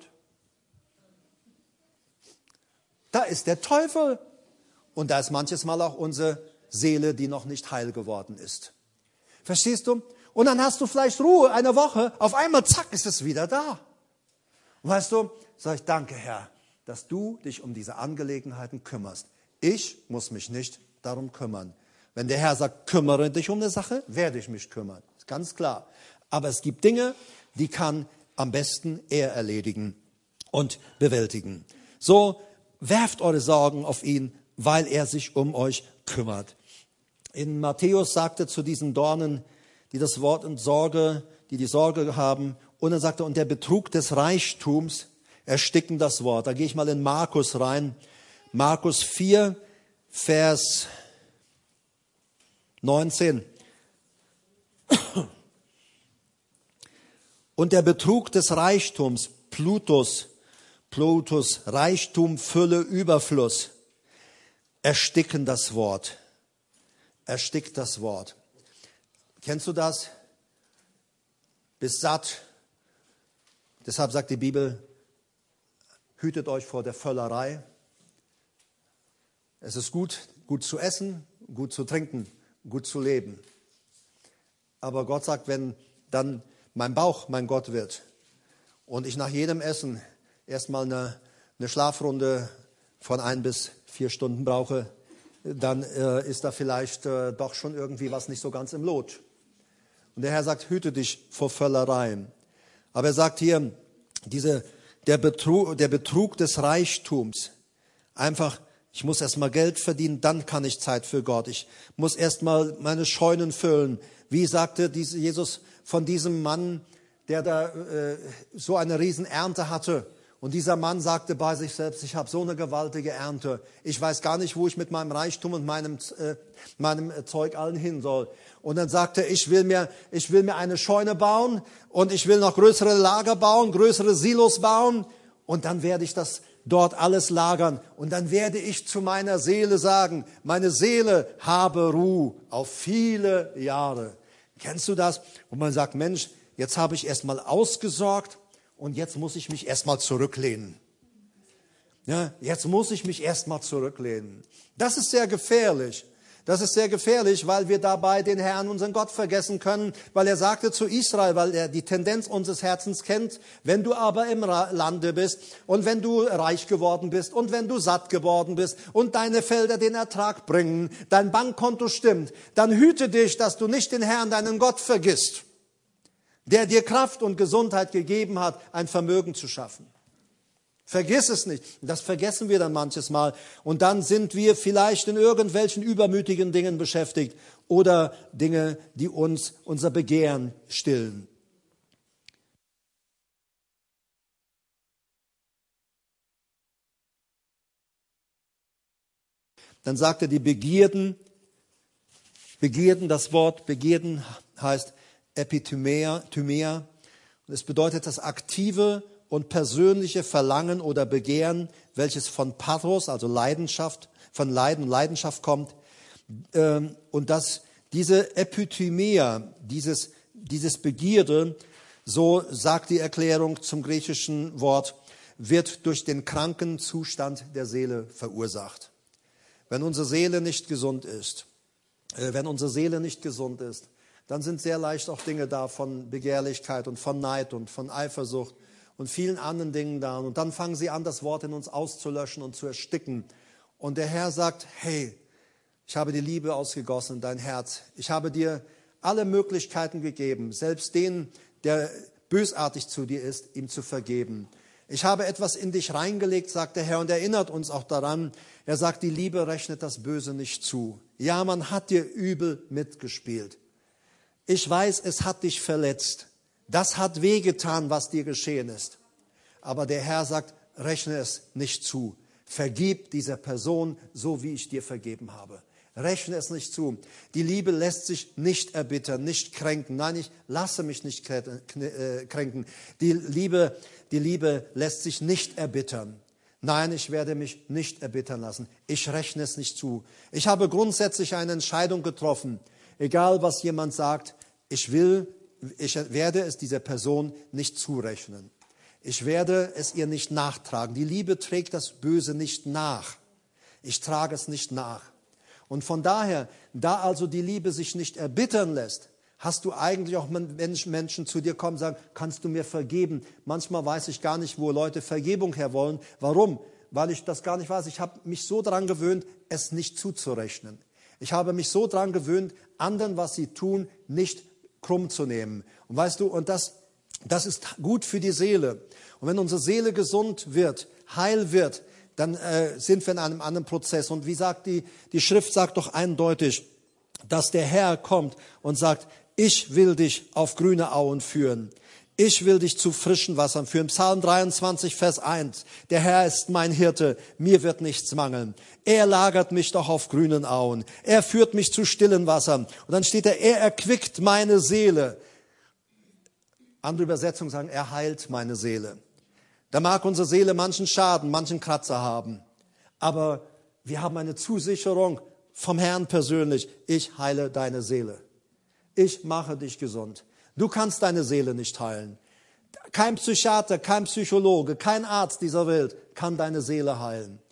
Da ist der Teufel. Und da ist manches Mal auch unsere Seele, die noch nicht heil geworden ist. Verstehst du? Und dann hast du vielleicht Ruhe eine Woche. Auf einmal, zack, ist es wieder da. Und weißt du, sage ich, danke, Herr, dass du dich um diese Angelegenheiten kümmerst. Ich muss mich nicht darum kümmern. Wenn der Herr sagt, kümmere dich um eine Sache, werde ich mich kümmern. Ist ganz klar. Aber es gibt Dinge, die kann am besten er erledigen und bewältigen. So, werft eure Sorgen auf ihn, weil er sich um euch kümmert. In Matthäus sagte zu diesen Dornen, die das Wort und Sorge, die die Sorge haben, und er sagte, und der Betrug des Reichtums ersticken das Wort. Da gehe ich mal in Markus rein. Markus vier, Vers neunzehn. Und der Betrug des Reichtums, Plutus, Plutus, Reichtum, Fülle, Überfluss, ersticken das Wort. Erstickt das Wort. Kennst du das? Bist satt. Deshalb sagt die Bibel, hütet euch vor der Völlerei. Es ist gut, gut zu essen, gut zu trinken. gut zu leben. Aber Gott sagt, wenn dann mein Bauch mein Gott wird und ich nach jedem Essen erstmal eine, eine Schlafrunde von ein bis vier Stunden brauche, dann äh, ist da vielleicht äh, doch schon irgendwie was nicht so ganz im Lot. Und der Herr sagt, hüte dich vor Völlereien. Aber er sagt hier, diese, der, Betrug, der Betrug des Reichtums, einfach, ich muss erstmal Geld verdienen, dann kann ich Zeit für Gott. Ich muss erstmal meine Scheunen füllen. Wie sagte diese Jesus von diesem Mann, der da äh, so eine Riesenernte hatte? Und dieser Mann sagte bei sich selbst, ich habe so eine gewaltige Ernte. Ich weiß gar nicht, wo ich mit meinem Reichtum und meinem, äh, meinem Zeug allen hin soll. Und dann sagte er, ich will mir, ich will mir eine Scheune bauen und ich will noch größere Lager bauen, größere Silos bauen. Und dann werde ich das dort alles lagern. Und dann werde ich zu meiner Seele sagen, meine Seele habe Ruhe auf viele Jahre. Kennst du das? Und man sagt, Mensch, jetzt habe ich erstmal ausgesorgt und jetzt muss ich mich erstmal zurücklehnen. Ja, jetzt muss ich mich erstmal zurücklehnen. Das ist sehr gefährlich. Das ist sehr gefährlich, weil wir dabei den Herrn, unseren Gott, vergessen können, weil er sagte zu Israel, weil er die Tendenz unseres Herzens kennt, wenn du aber im Lande bist und wenn du reich geworden bist und wenn du satt geworden bist und deine Felder den Ertrag bringen, dein Bankkonto stimmt, dann hüte dich, dass du nicht den Herrn, deinen Gott, vergisst, der dir Kraft und Gesundheit gegeben hat, ein Vermögen zu schaffen. Vergiss es nicht. Das vergessen wir dann manches Mal. Und dann sind wir vielleicht in irgendwelchen übermütigen Dingen beschäftigt oder Dinge, die uns unser Begehren stillen. Dann sagt er die Begierden. Begierden, das Wort Begierden heißt Epithymia. Und es bedeutet das aktive und persönliche Verlangen oder Begehren, welches von Pathos, also Leidenschaft, von Leiden, Leidenschaft kommt. Und dass diese Epithymia, dieses, dieses Begierde, so sagt die Erklärung zum griechischen Wort, wird durch den kranken Zustand der Seele verursacht. Wenn unsere Seele nicht gesund ist, wenn unsere Seele nicht gesund ist, dann sind sehr leicht auch Dinge da von Begehrlichkeit und von Neid und von Eifersucht und vielen anderen Dingen da. Und dann fangen sie an, das Wort in uns auszulöschen und zu ersticken. Und der Herr sagt, hey, ich habe die Liebe ausgegossen in dein Herz. Ich habe dir alle Möglichkeiten gegeben, selbst den, der bösartig zu dir ist, ihm zu vergeben. Ich habe etwas in dich reingelegt, sagt der Herr, und erinnert uns auch daran. Er sagt, die Liebe rechnet das Böse nicht zu. Ja, man hat dir übel mitgespielt. Ich weiß, es hat dich verletzt. Das hat wehgetan, was dir geschehen ist. Aber der Herr sagt, rechne es nicht zu. Vergib dieser Person, so wie ich dir vergeben habe. Rechne es nicht zu. Die Liebe lässt sich nicht erbittern, nicht kränken. Nein, ich lasse mich nicht kränken. Die Liebe, die Liebe lässt sich nicht erbittern. Nein, ich werde mich nicht erbittern lassen. Ich rechne es nicht zu. Ich habe grundsätzlich eine Entscheidung getroffen. Egal, was jemand sagt, ich will Ich werde es dieser Person nicht zurechnen. Ich werde es ihr nicht nachtragen. Die Liebe trägt das Böse nicht nach. Ich trage es nicht nach. Und von daher, da also die Liebe sich nicht erbittern lässt, hast du eigentlich auch Menschen zu dir kommen und sagen, kannst du mir vergeben? Manchmal weiß ich gar nicht, wo Leute Vergebung her wollen. Warum? Weil ich das gar nicht weiß. Ich habe mich so daran gewöhnt, es nicht zuzurechnen. Ich habe mich so daran gewöhnt, anderen, was sie tun, nicht krumm zu nehmen. Und weißt du, und das, das ist gut für die Seele. Und wenn unsere Seele gesund wird, heil wird, dann äh, sind wir in einem anderen Prozess. Und wie sagt die, die Schrift sagt doch eindeutig, dass der Herr kommt und sagt, ich will dich auf grüne Auen führen. Ich will dich zu frischen Wassern führen. Psalm dreiundzwanzig, Vers eins. Der Herr ist mein Hirte, mir wird nichts mangeln. Er lagert mich doch auf grünen Auen. Er führt mich zu stillen Wassern. Und dann steht da, er erquickt meine Seele. Andere Übersetzungen sagen, er heilt meine Seele. Da mag unsere Seele manchen Schaden, manchen Kratzer haben. Aber wir haben eine Zusicherung vom Herrn persönlich. Ich heile deine Seele. Ich mache dich gesund. Du kannst deine Seele nicht heilen. Kein Psychiater, kein Psychologe, kein Arzt dieser Welt kann deine Seele heilen.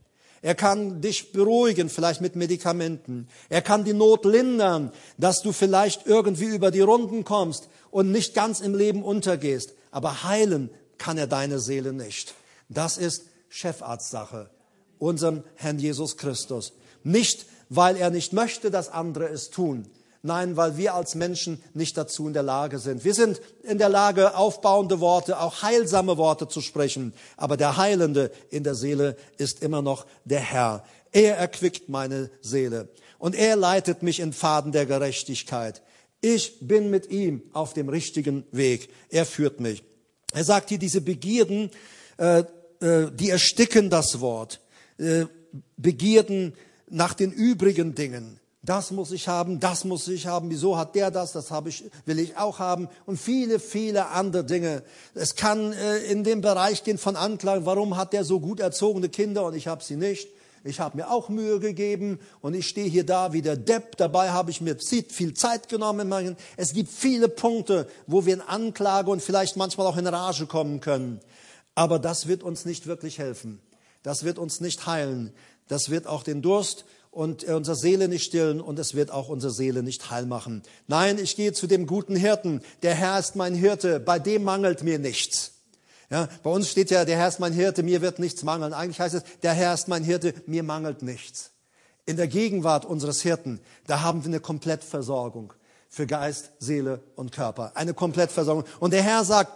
Er kann dich beruhigen, vielleicht mit Medikamenten. Er kann die Not lindern, dass du vielleicht irgendwie über die Runden kommst und nicht ganz im Leben untergehst. Aber heilen kann er deine Seele nicht. Das ist Chefarztsache, unserem Herrn Jesus Christus. Nicht, weil er nicht möchte, dass andere es tun. Nein, weil wir als Menschen nicht dazu in der Lage sind. Wir sind in der Lage, aufbauende Worte, auch heilsame Worte zu sprechen. Aber der Heilende in der Seele ist immer noch der Herr. Er erquickt meine Seele und er leitet mich in Pfaden der Gerechtigkeit. Ich bin mit ihm auf dem richtigen Weg. Er führt mich. Er sagt hier, diese Begierden, äh, äh, die ersticken das Wort. Äh, Begierden nach den übrigen Dingen. Das muss ich haben, das muss ich haben. Wieso hat der das? Das habe ich, will ich auch haben. Und viele, viele andere Dinge. Es kann äh, in den Bereich gehen von Anklagen. Warum hat der so gut erzogene Kinder und ich habe sie nicht? Ich habe mir auch Mühe gegeben und ich stehe hier da wie der Depp. Dabei habe ich mir viel Zeit genommen. Es gibt viele Punkte, wo wir in Anklage und vielleicht manchmal auch in Rage kommen können. Aber das wird uns nicht wirklich helfen. Das wird uns nicht heilen. Das wird auch den Durst und unsere Seele nicht stillen und es wird auch unsere Seele nicht heil machen. Nein, ich gehe zu dem guten Hirten. Der Herr ist mein Hirte, bei dem mangelt mir nichts. Ja, bei uns steht ja, der Herr ist mein Hirte, mir wird nichts mangeln. Eigentlich heißt es, der Herr ist mein Hirte, mir mangelt nichts. In der Gegenwart unseres Hirten, da haben wir eine Komplettversorgung für Geist, Seele und Körper. Eine Komplettversorgung. Und der Herr sagt,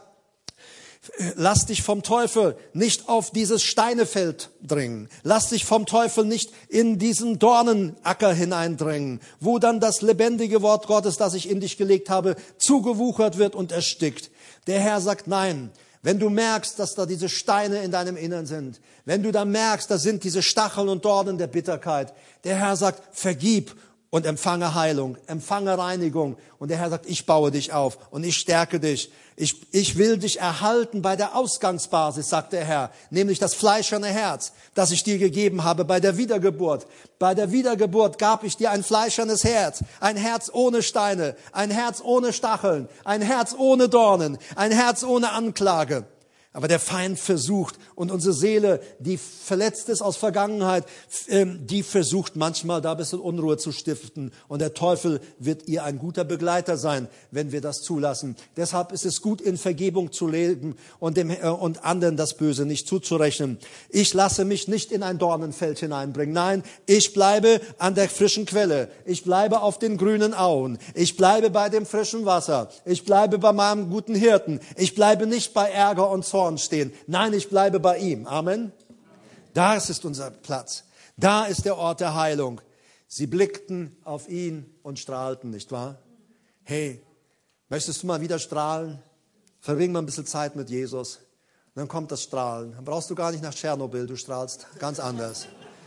lass dich vom Teufel nicht auf dieses Steinefeld drängen. Lass dich vom Teufel nicht in diesen Dornenacker hineindrängen, wo dann das lebendige Wort Gottes, das ich in dich gelegt habe, zugewuchert wird und erstickt. Der Herr sagt, nein, wenn du merkst, dass da diese Steine in deinem Innern sind, wenn du da merkst, da sind diese Stacheln und Dornen der Bitterkeit, der Herr sagt, vergib und empfange Heilung, empfange Reinigung. Und der Herr sagt, ich baue dich auf und ich stärke dich. Ich, ich will dich erhalten bei der Ausgangsbasis, sagt der Herr, nämlich das fleischerne Herz, das ich dir gegeben habe bei der Wiedergeburt. Bei der Wiedergeburt gab ich dir ein fleischernes Herz, ein Herz ohne Steine, ein Herz ohne Stacheln, ein Herz ohne Dornen, ein Herz ohne Anklage. Aber der Feind versucht und unsere Seele, die verletzt ist aus Vergangenheit, die versucht manchmal da ein bisschen Unruhe zu stiften. Und der Teufel wird ihr ein guter Begleiter sein, wenn wir das zulassen. Deshalb ist es gut, in Vergebung zu leben und dem und anderen das Böse nicht zuzurechnen. Ich lasse mich nicht in ein Dornenfeld hineinbringen. Nein, ich bleibe an der frischen Quelle. Ich bleibe auf den grünen Auen. Ich bleibe bei dem frischen Wasser. Ich bleibe bei meinem guten Hirten. Ich bleibe nicht bei Ärger und Zorn stehen. Nein, ich bleibe bei ihm. Amen. Das ist unser Platz. Da ist der Ort der Heilung. Sie blickten auf ihn und strahlten, nicht wahr? Hey, möchtest du mal wieder strahlen? Verbring mal ein bisschen Zeit mit Jesus. Und dann kommt das Strahlen. Dann brauchst du gar nicht nach Tschernobyl. Du strahlst ganz anders.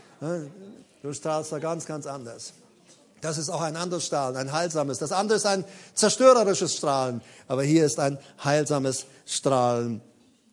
Du strahlst da ganz, ganz anders. Das ist auch ein anderes Strahlen, ein heilsames. Das andere ist ein zerstörerisches Strahlen. Aber hier ist ein heilsames Strahlen.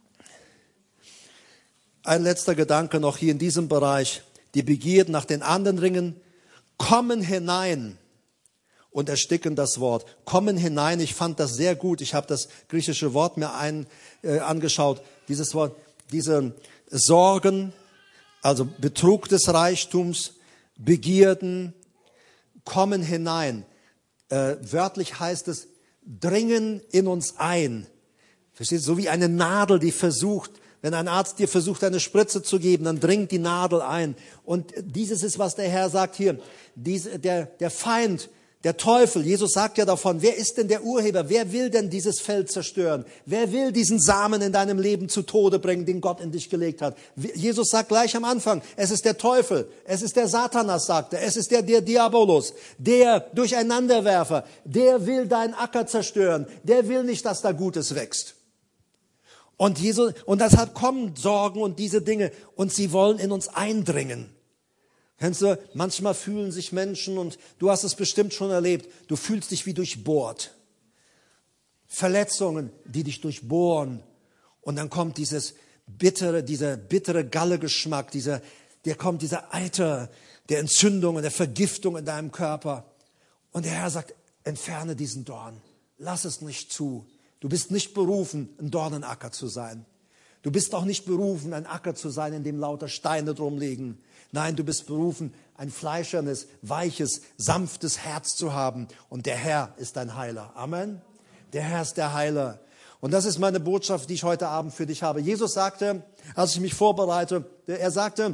Ein letzter Gedanke noch hier in diesem Bereich. Die Begierden nach den anderen Ringen kommen hinein und ersticken das Wort. Kommen hinein, ich fand das sehr gut. Ich habe das griechische Wort mir ein, äh, angeschaut. Dieses Wort, diese Sorgen, also Betrug des Reichtums, Begierden, kommen hinein. Äh, wörtlich heißt es, dringen in uns ein. Versteht? So wie eine Nadel, die versucht, wenn ein Arzt dir versucht, eine Spritze zu geben, dann dringt die Nadel ein. Und dieses ist, was der Herr sagt hier. Diese, der, der Feind, der Teufel, Jesus sagt ja davon, wer ist denn der Urheber? Wer will denn dieses Feld zerstören? Wer will diesen Samen in deinem Leben zu Tode bringen, den Gott in dich gelegt hat? Jesus sagt gleich am Anfang, es ist der Teufel, es ist der Satanas, sagt er, es ist der, der Diabolos, der Durcheinanderwerfer, der will deinen Acker zerstören, der will nicht, dass da Gutes wächst. Und, Jesus, und deshalb kommen Sorgen und diese Dinge und sie wollen in uns eindringen. Kennst du, manchmal fühlen sich Menschen, und du hast es bestimmt schon erlebt, du fühlst dich wie durchbohrt. Verletzungen, die dich durchbohren. Und dann kommt dieses bittere, dieser bittere Gallegeschmack, dieser, der kommt dieser Eiter der Entzündung und der Vergiftung in deinem Körper. Und der Herr sagt, entferne diesen Dorn. Lass es nicht zu. Du bist nicht berufen, ein Dornenacker zu sein. Du bist auch nicht berufen, ein Acker zu sein, in dem lauter Steine drum liegen. Nein, du bist berufen, ein fleischernes, weiches, sanftes Herz zu haben. Und der Herr ist dein Heiler. Amen. Der Herr ist der Heiler. Und das ist meine Botschaft, die ich heute Abend für dich habe. Jesus sagte, als ich mich vorbereite, er sagte,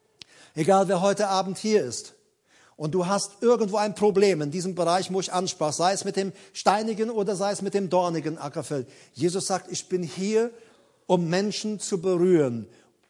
egal wer heute Abend hier ist und du hast irgendwo ein Problem in diesem Bereich, wo ich ansprach, sei es mit dem steinigen oder sei es mit dem dornigen Ackerfeld. Jesus sagt, ich bin hier, um Menschen zu berühren,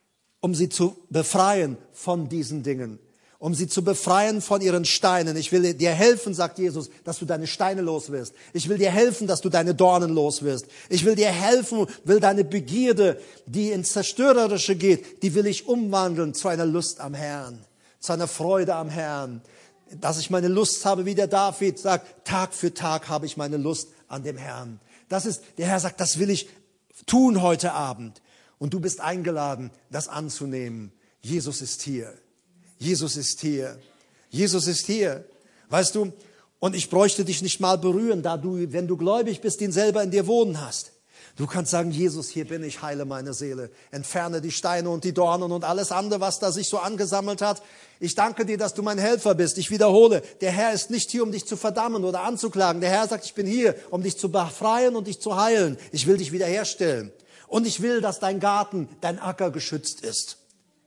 um sie zu befreien von diesen Dingen, um sie zu befreien von ihren Steinen. Ich will dir helfen, sagt Jesus, dass du deine Steine los wirst. Ich will dir helfen, dass du deine Dornen los wirst. Ich will dir helfen, will deine Begierde, die ins Zerstörerische geht, die will ich umwandeln zu einer Lust am Herrn, zu einer Freude am Herrn. Dass ich meine Lust habe, wie der David sagt, Tag für Tag habe ich meine Lust an dem Herrn. Das ist, der Herr sagt, das will ich tun heute Abend. Und du bist eingeladen, das anzunehmen. Jesus ist hier. Jesus ist hier. Jesus ist hier. Weißt du, und ich bräuchte dich nicht mal berühren, da du, wenn du gläubig bist, ihn selber in dir wohnen hast. Du kannst sagen, Jesus, hier bin ich, heile meine Seele. Entferne die Steine und die Dornen und alles andere, was da sich so angesammelt hat. Ich danke dir, dass du mein Helfer bist. Ich wiederhole, der Herr ist nicht hier, um dich zu verdammen oder anzuklagen. Der Herr sagt, ich bin hier, um dich zu befreien und dich zu heilen. Ich will dich wiederherstellen. Und ich will, dass dein Garten, dein Acker geschützt ist.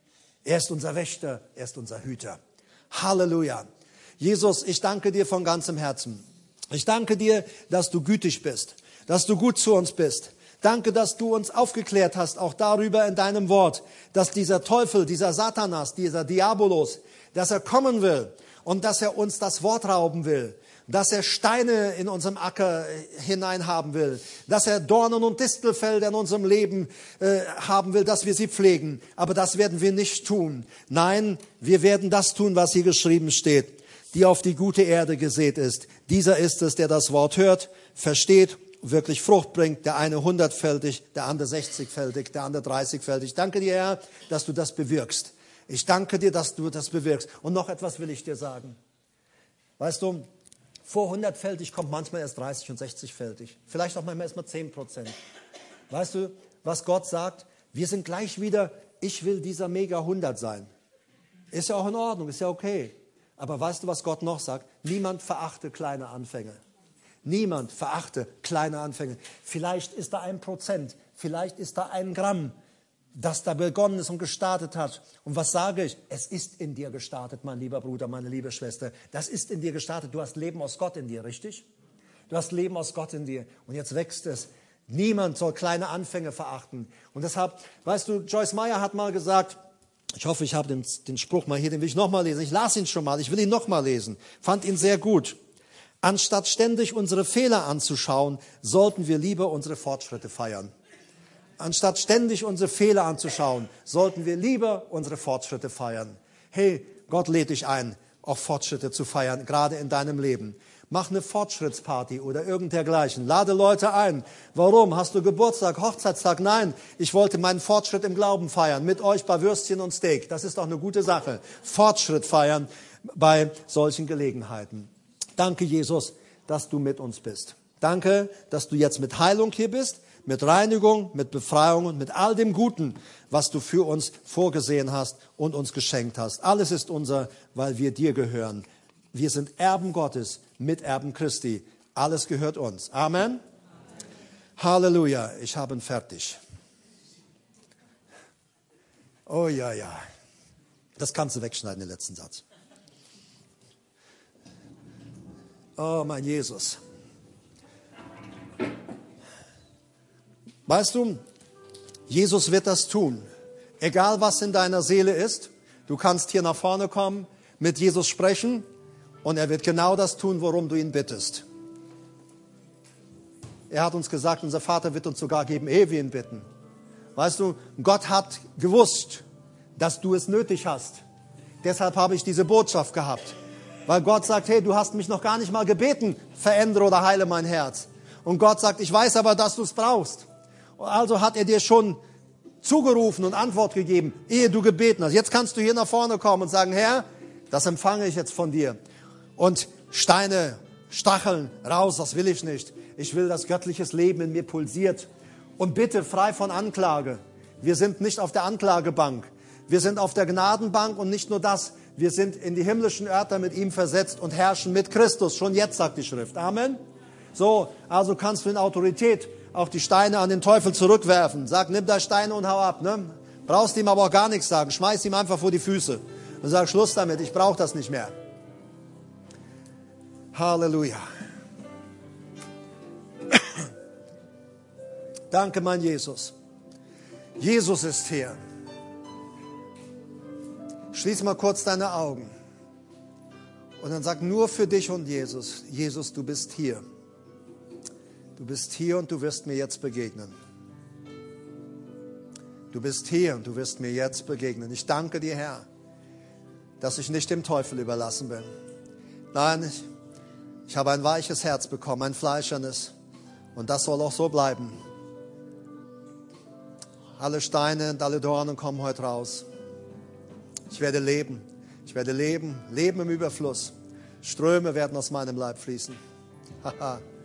Er ist unser Wächter, er ist unser Hüter. Halleluja. Jesus, ich danke dir von ganzem Herzen. Ich danke dir, dass du gütig bist, dass du gut zu uns bist. Danke, dass du uns aufgeklärt hast, auch darüber in deinem Wort, dass dieser Teufel, dieser Satanas, dieser Diabolos, dass er kommen will und dass er uns das Wort rauben will, dass er Steine in unserem Acker hinein haben will, dass er Dornen und Distelfelder in unserem Leben äh, haben will, dass wir sie pflegen. Aber das werden wir nicht tun. Nein, wir werden das tun, was hier geschrieben steht, die auf die gute Erde gesät ist. Dieser ist es, der das Wort hört, versteht, wirklich Frucht bringt, der eine hundertfältig, der andere sechzigfältig, der andere dreißigfältig. Ich danke dir, Herr, dass du das bewirkst. Ich danke dir, dass du das bewirkst. Und noch etwas will ich dir sagen. Weißt du, vor hundertfältig kommt manchmal erst dreißig und sechzigfältig. Vielleicht auch manchmal erst mal zehn Prozent. Weißt du, was Gott sagt? Wir sind gleich wieder, ich will dieser Mega hundert sein. Ist ja auch in Ordnung, ist ja okay. Aber weißt du, was Gott noch sagt? Niemand verachte kleine Anfänge. Niemand verachte kleine Anfänge. Vielleicht ist da ein Prozent, vielleicht ist da ein Gramm, das da begonnen ist und gestartet hat. Und was sage ich? Es ist in dir gestartet, mein lieber Bruder, meine liebe Schwester. Das ist in dir gestartet. Du hast Leben aus Gott in dir, richtig? Du hast Leben aus Gott in dir. Und jetzt wächst es. Niemand soll kleine Anfänge verachten. Und deshalb, weißt du, Joyce Meyer hat mal gesagt, ich hoffe, ich habe den, den Spruch mal hier, den will ich nochmal lesen. Ich las ihn schon mal, ich will ihn nochmal lesen. Fand ihn sehr gut. Anstatt ständig unsere Fehler anzuschauen, sollten wir lieber unsere Fortschritte feiern. Anstatt ständig unsere Fehler anzuschauen, sollten wir lieber unsere Fortschritte feiern. Hey, Gott lädt dich ein, auch Fortschritte zu feiern, gerade in deinem Leben. Mach eine Fortschrittsparty oder irgend dergleichen. Lade Leute ein. Warum? Hast du Geburtstag, Hochzeitstag? Nein, ich wollte meinen Fortschritt im Glauben feiern. Mit euch bei Würstchen und Steak. Das ist doch eine gute Sache. Fortschritt feiern bei solchen Gelegenheiten. Danke, Jesus, dass du mit uns bist. Danke, dass du jetzt mit Heilung hier bist, mit Reinigung, mit Befreiung und mit all dem Guten, was du für uns vorgesehen hast und uns geschenkt hast. Alles ist unser, weil wir dir gehören. Wir sind Erben Gottes, Miterben Christi. Alles gehört uns. Amen. Amen. Halleluja. Ich habe ihn fertig. Oh ja, ja. Das kannst du wegschneiden, den letzten Satz. Oh, mein Jesus. Weißt du, Jesus wird das tun. Egal, was in deiner Seele ist, du kannst hier nach vorne kommen, mit Jesus sprechen und er wird genau das tun, worum du ihn bittest. Er hat uns gesagt, unser Vater wird uns sogar geben, ehe wir ihn bitten. Weißt du, Gott hat gewusst, dass du es nötig hast. Deshalb habe ich diese Botschaft gehabt. Weil Gott sagt, hey, du hast mich noch gar nicht mal gebeten, verändere oder heile mein Herz. Und Gott sagt, ich weiß aber, dass du es brauchst. Also hat er dir schon zugerufen und Antwort gegeben, ehe du gebeten hast. Jetzt kannst du hier nach vorne kommen und sagen, Herr, das empfange ich jetzt von dir. Und Steine, Stacheln, raus, das will ich nicht. Ich will, dass göttliches Leben in mir pulsiert. Und bitte frei von Anklage. Wir sind nicht auf der Anklagebank. Wir sind auf der Gnadenbank und nicht nur das, wir sind in die himmlischen Örter mit ihm versetzt und herrschen mit Christus. Schon jetzt sagt die Schrift. Amen. So, also kannst du in Autorität auch die Steine an den Teufel zurückwerfen. Sag, nimm da Steine und hau ab. Ne? Brauchst ihm aber auch gar nichts sagen. Schmeiß ihm einfach vor die Füße und sag, Schluss damit, ich brauche das nicht mehr. Halleluja. Danke, mein Jesus. Jesus ist hier. Schließ mal kurz deine Augen. Und dann sag nur für dich und Jesus, Jesus, du bist hier. Du bist hier und du wirst mir jetzt begegnen. Du bist hier und du wirst mir jetzt begegnen. Ich danke dir, Herr, dass ich nicht dem Teufel überlassen bin. Nein, ich, ich habe ein weiches Herz bekommen, ein fleischernes. Und das soll auch so bleiben. Alle Steine und alle Dornen kommen heute raus. Ich werde leben. Ich werde leben. Leben im Überfluss. Ströme werden aus meinem Leib fließen. Haha.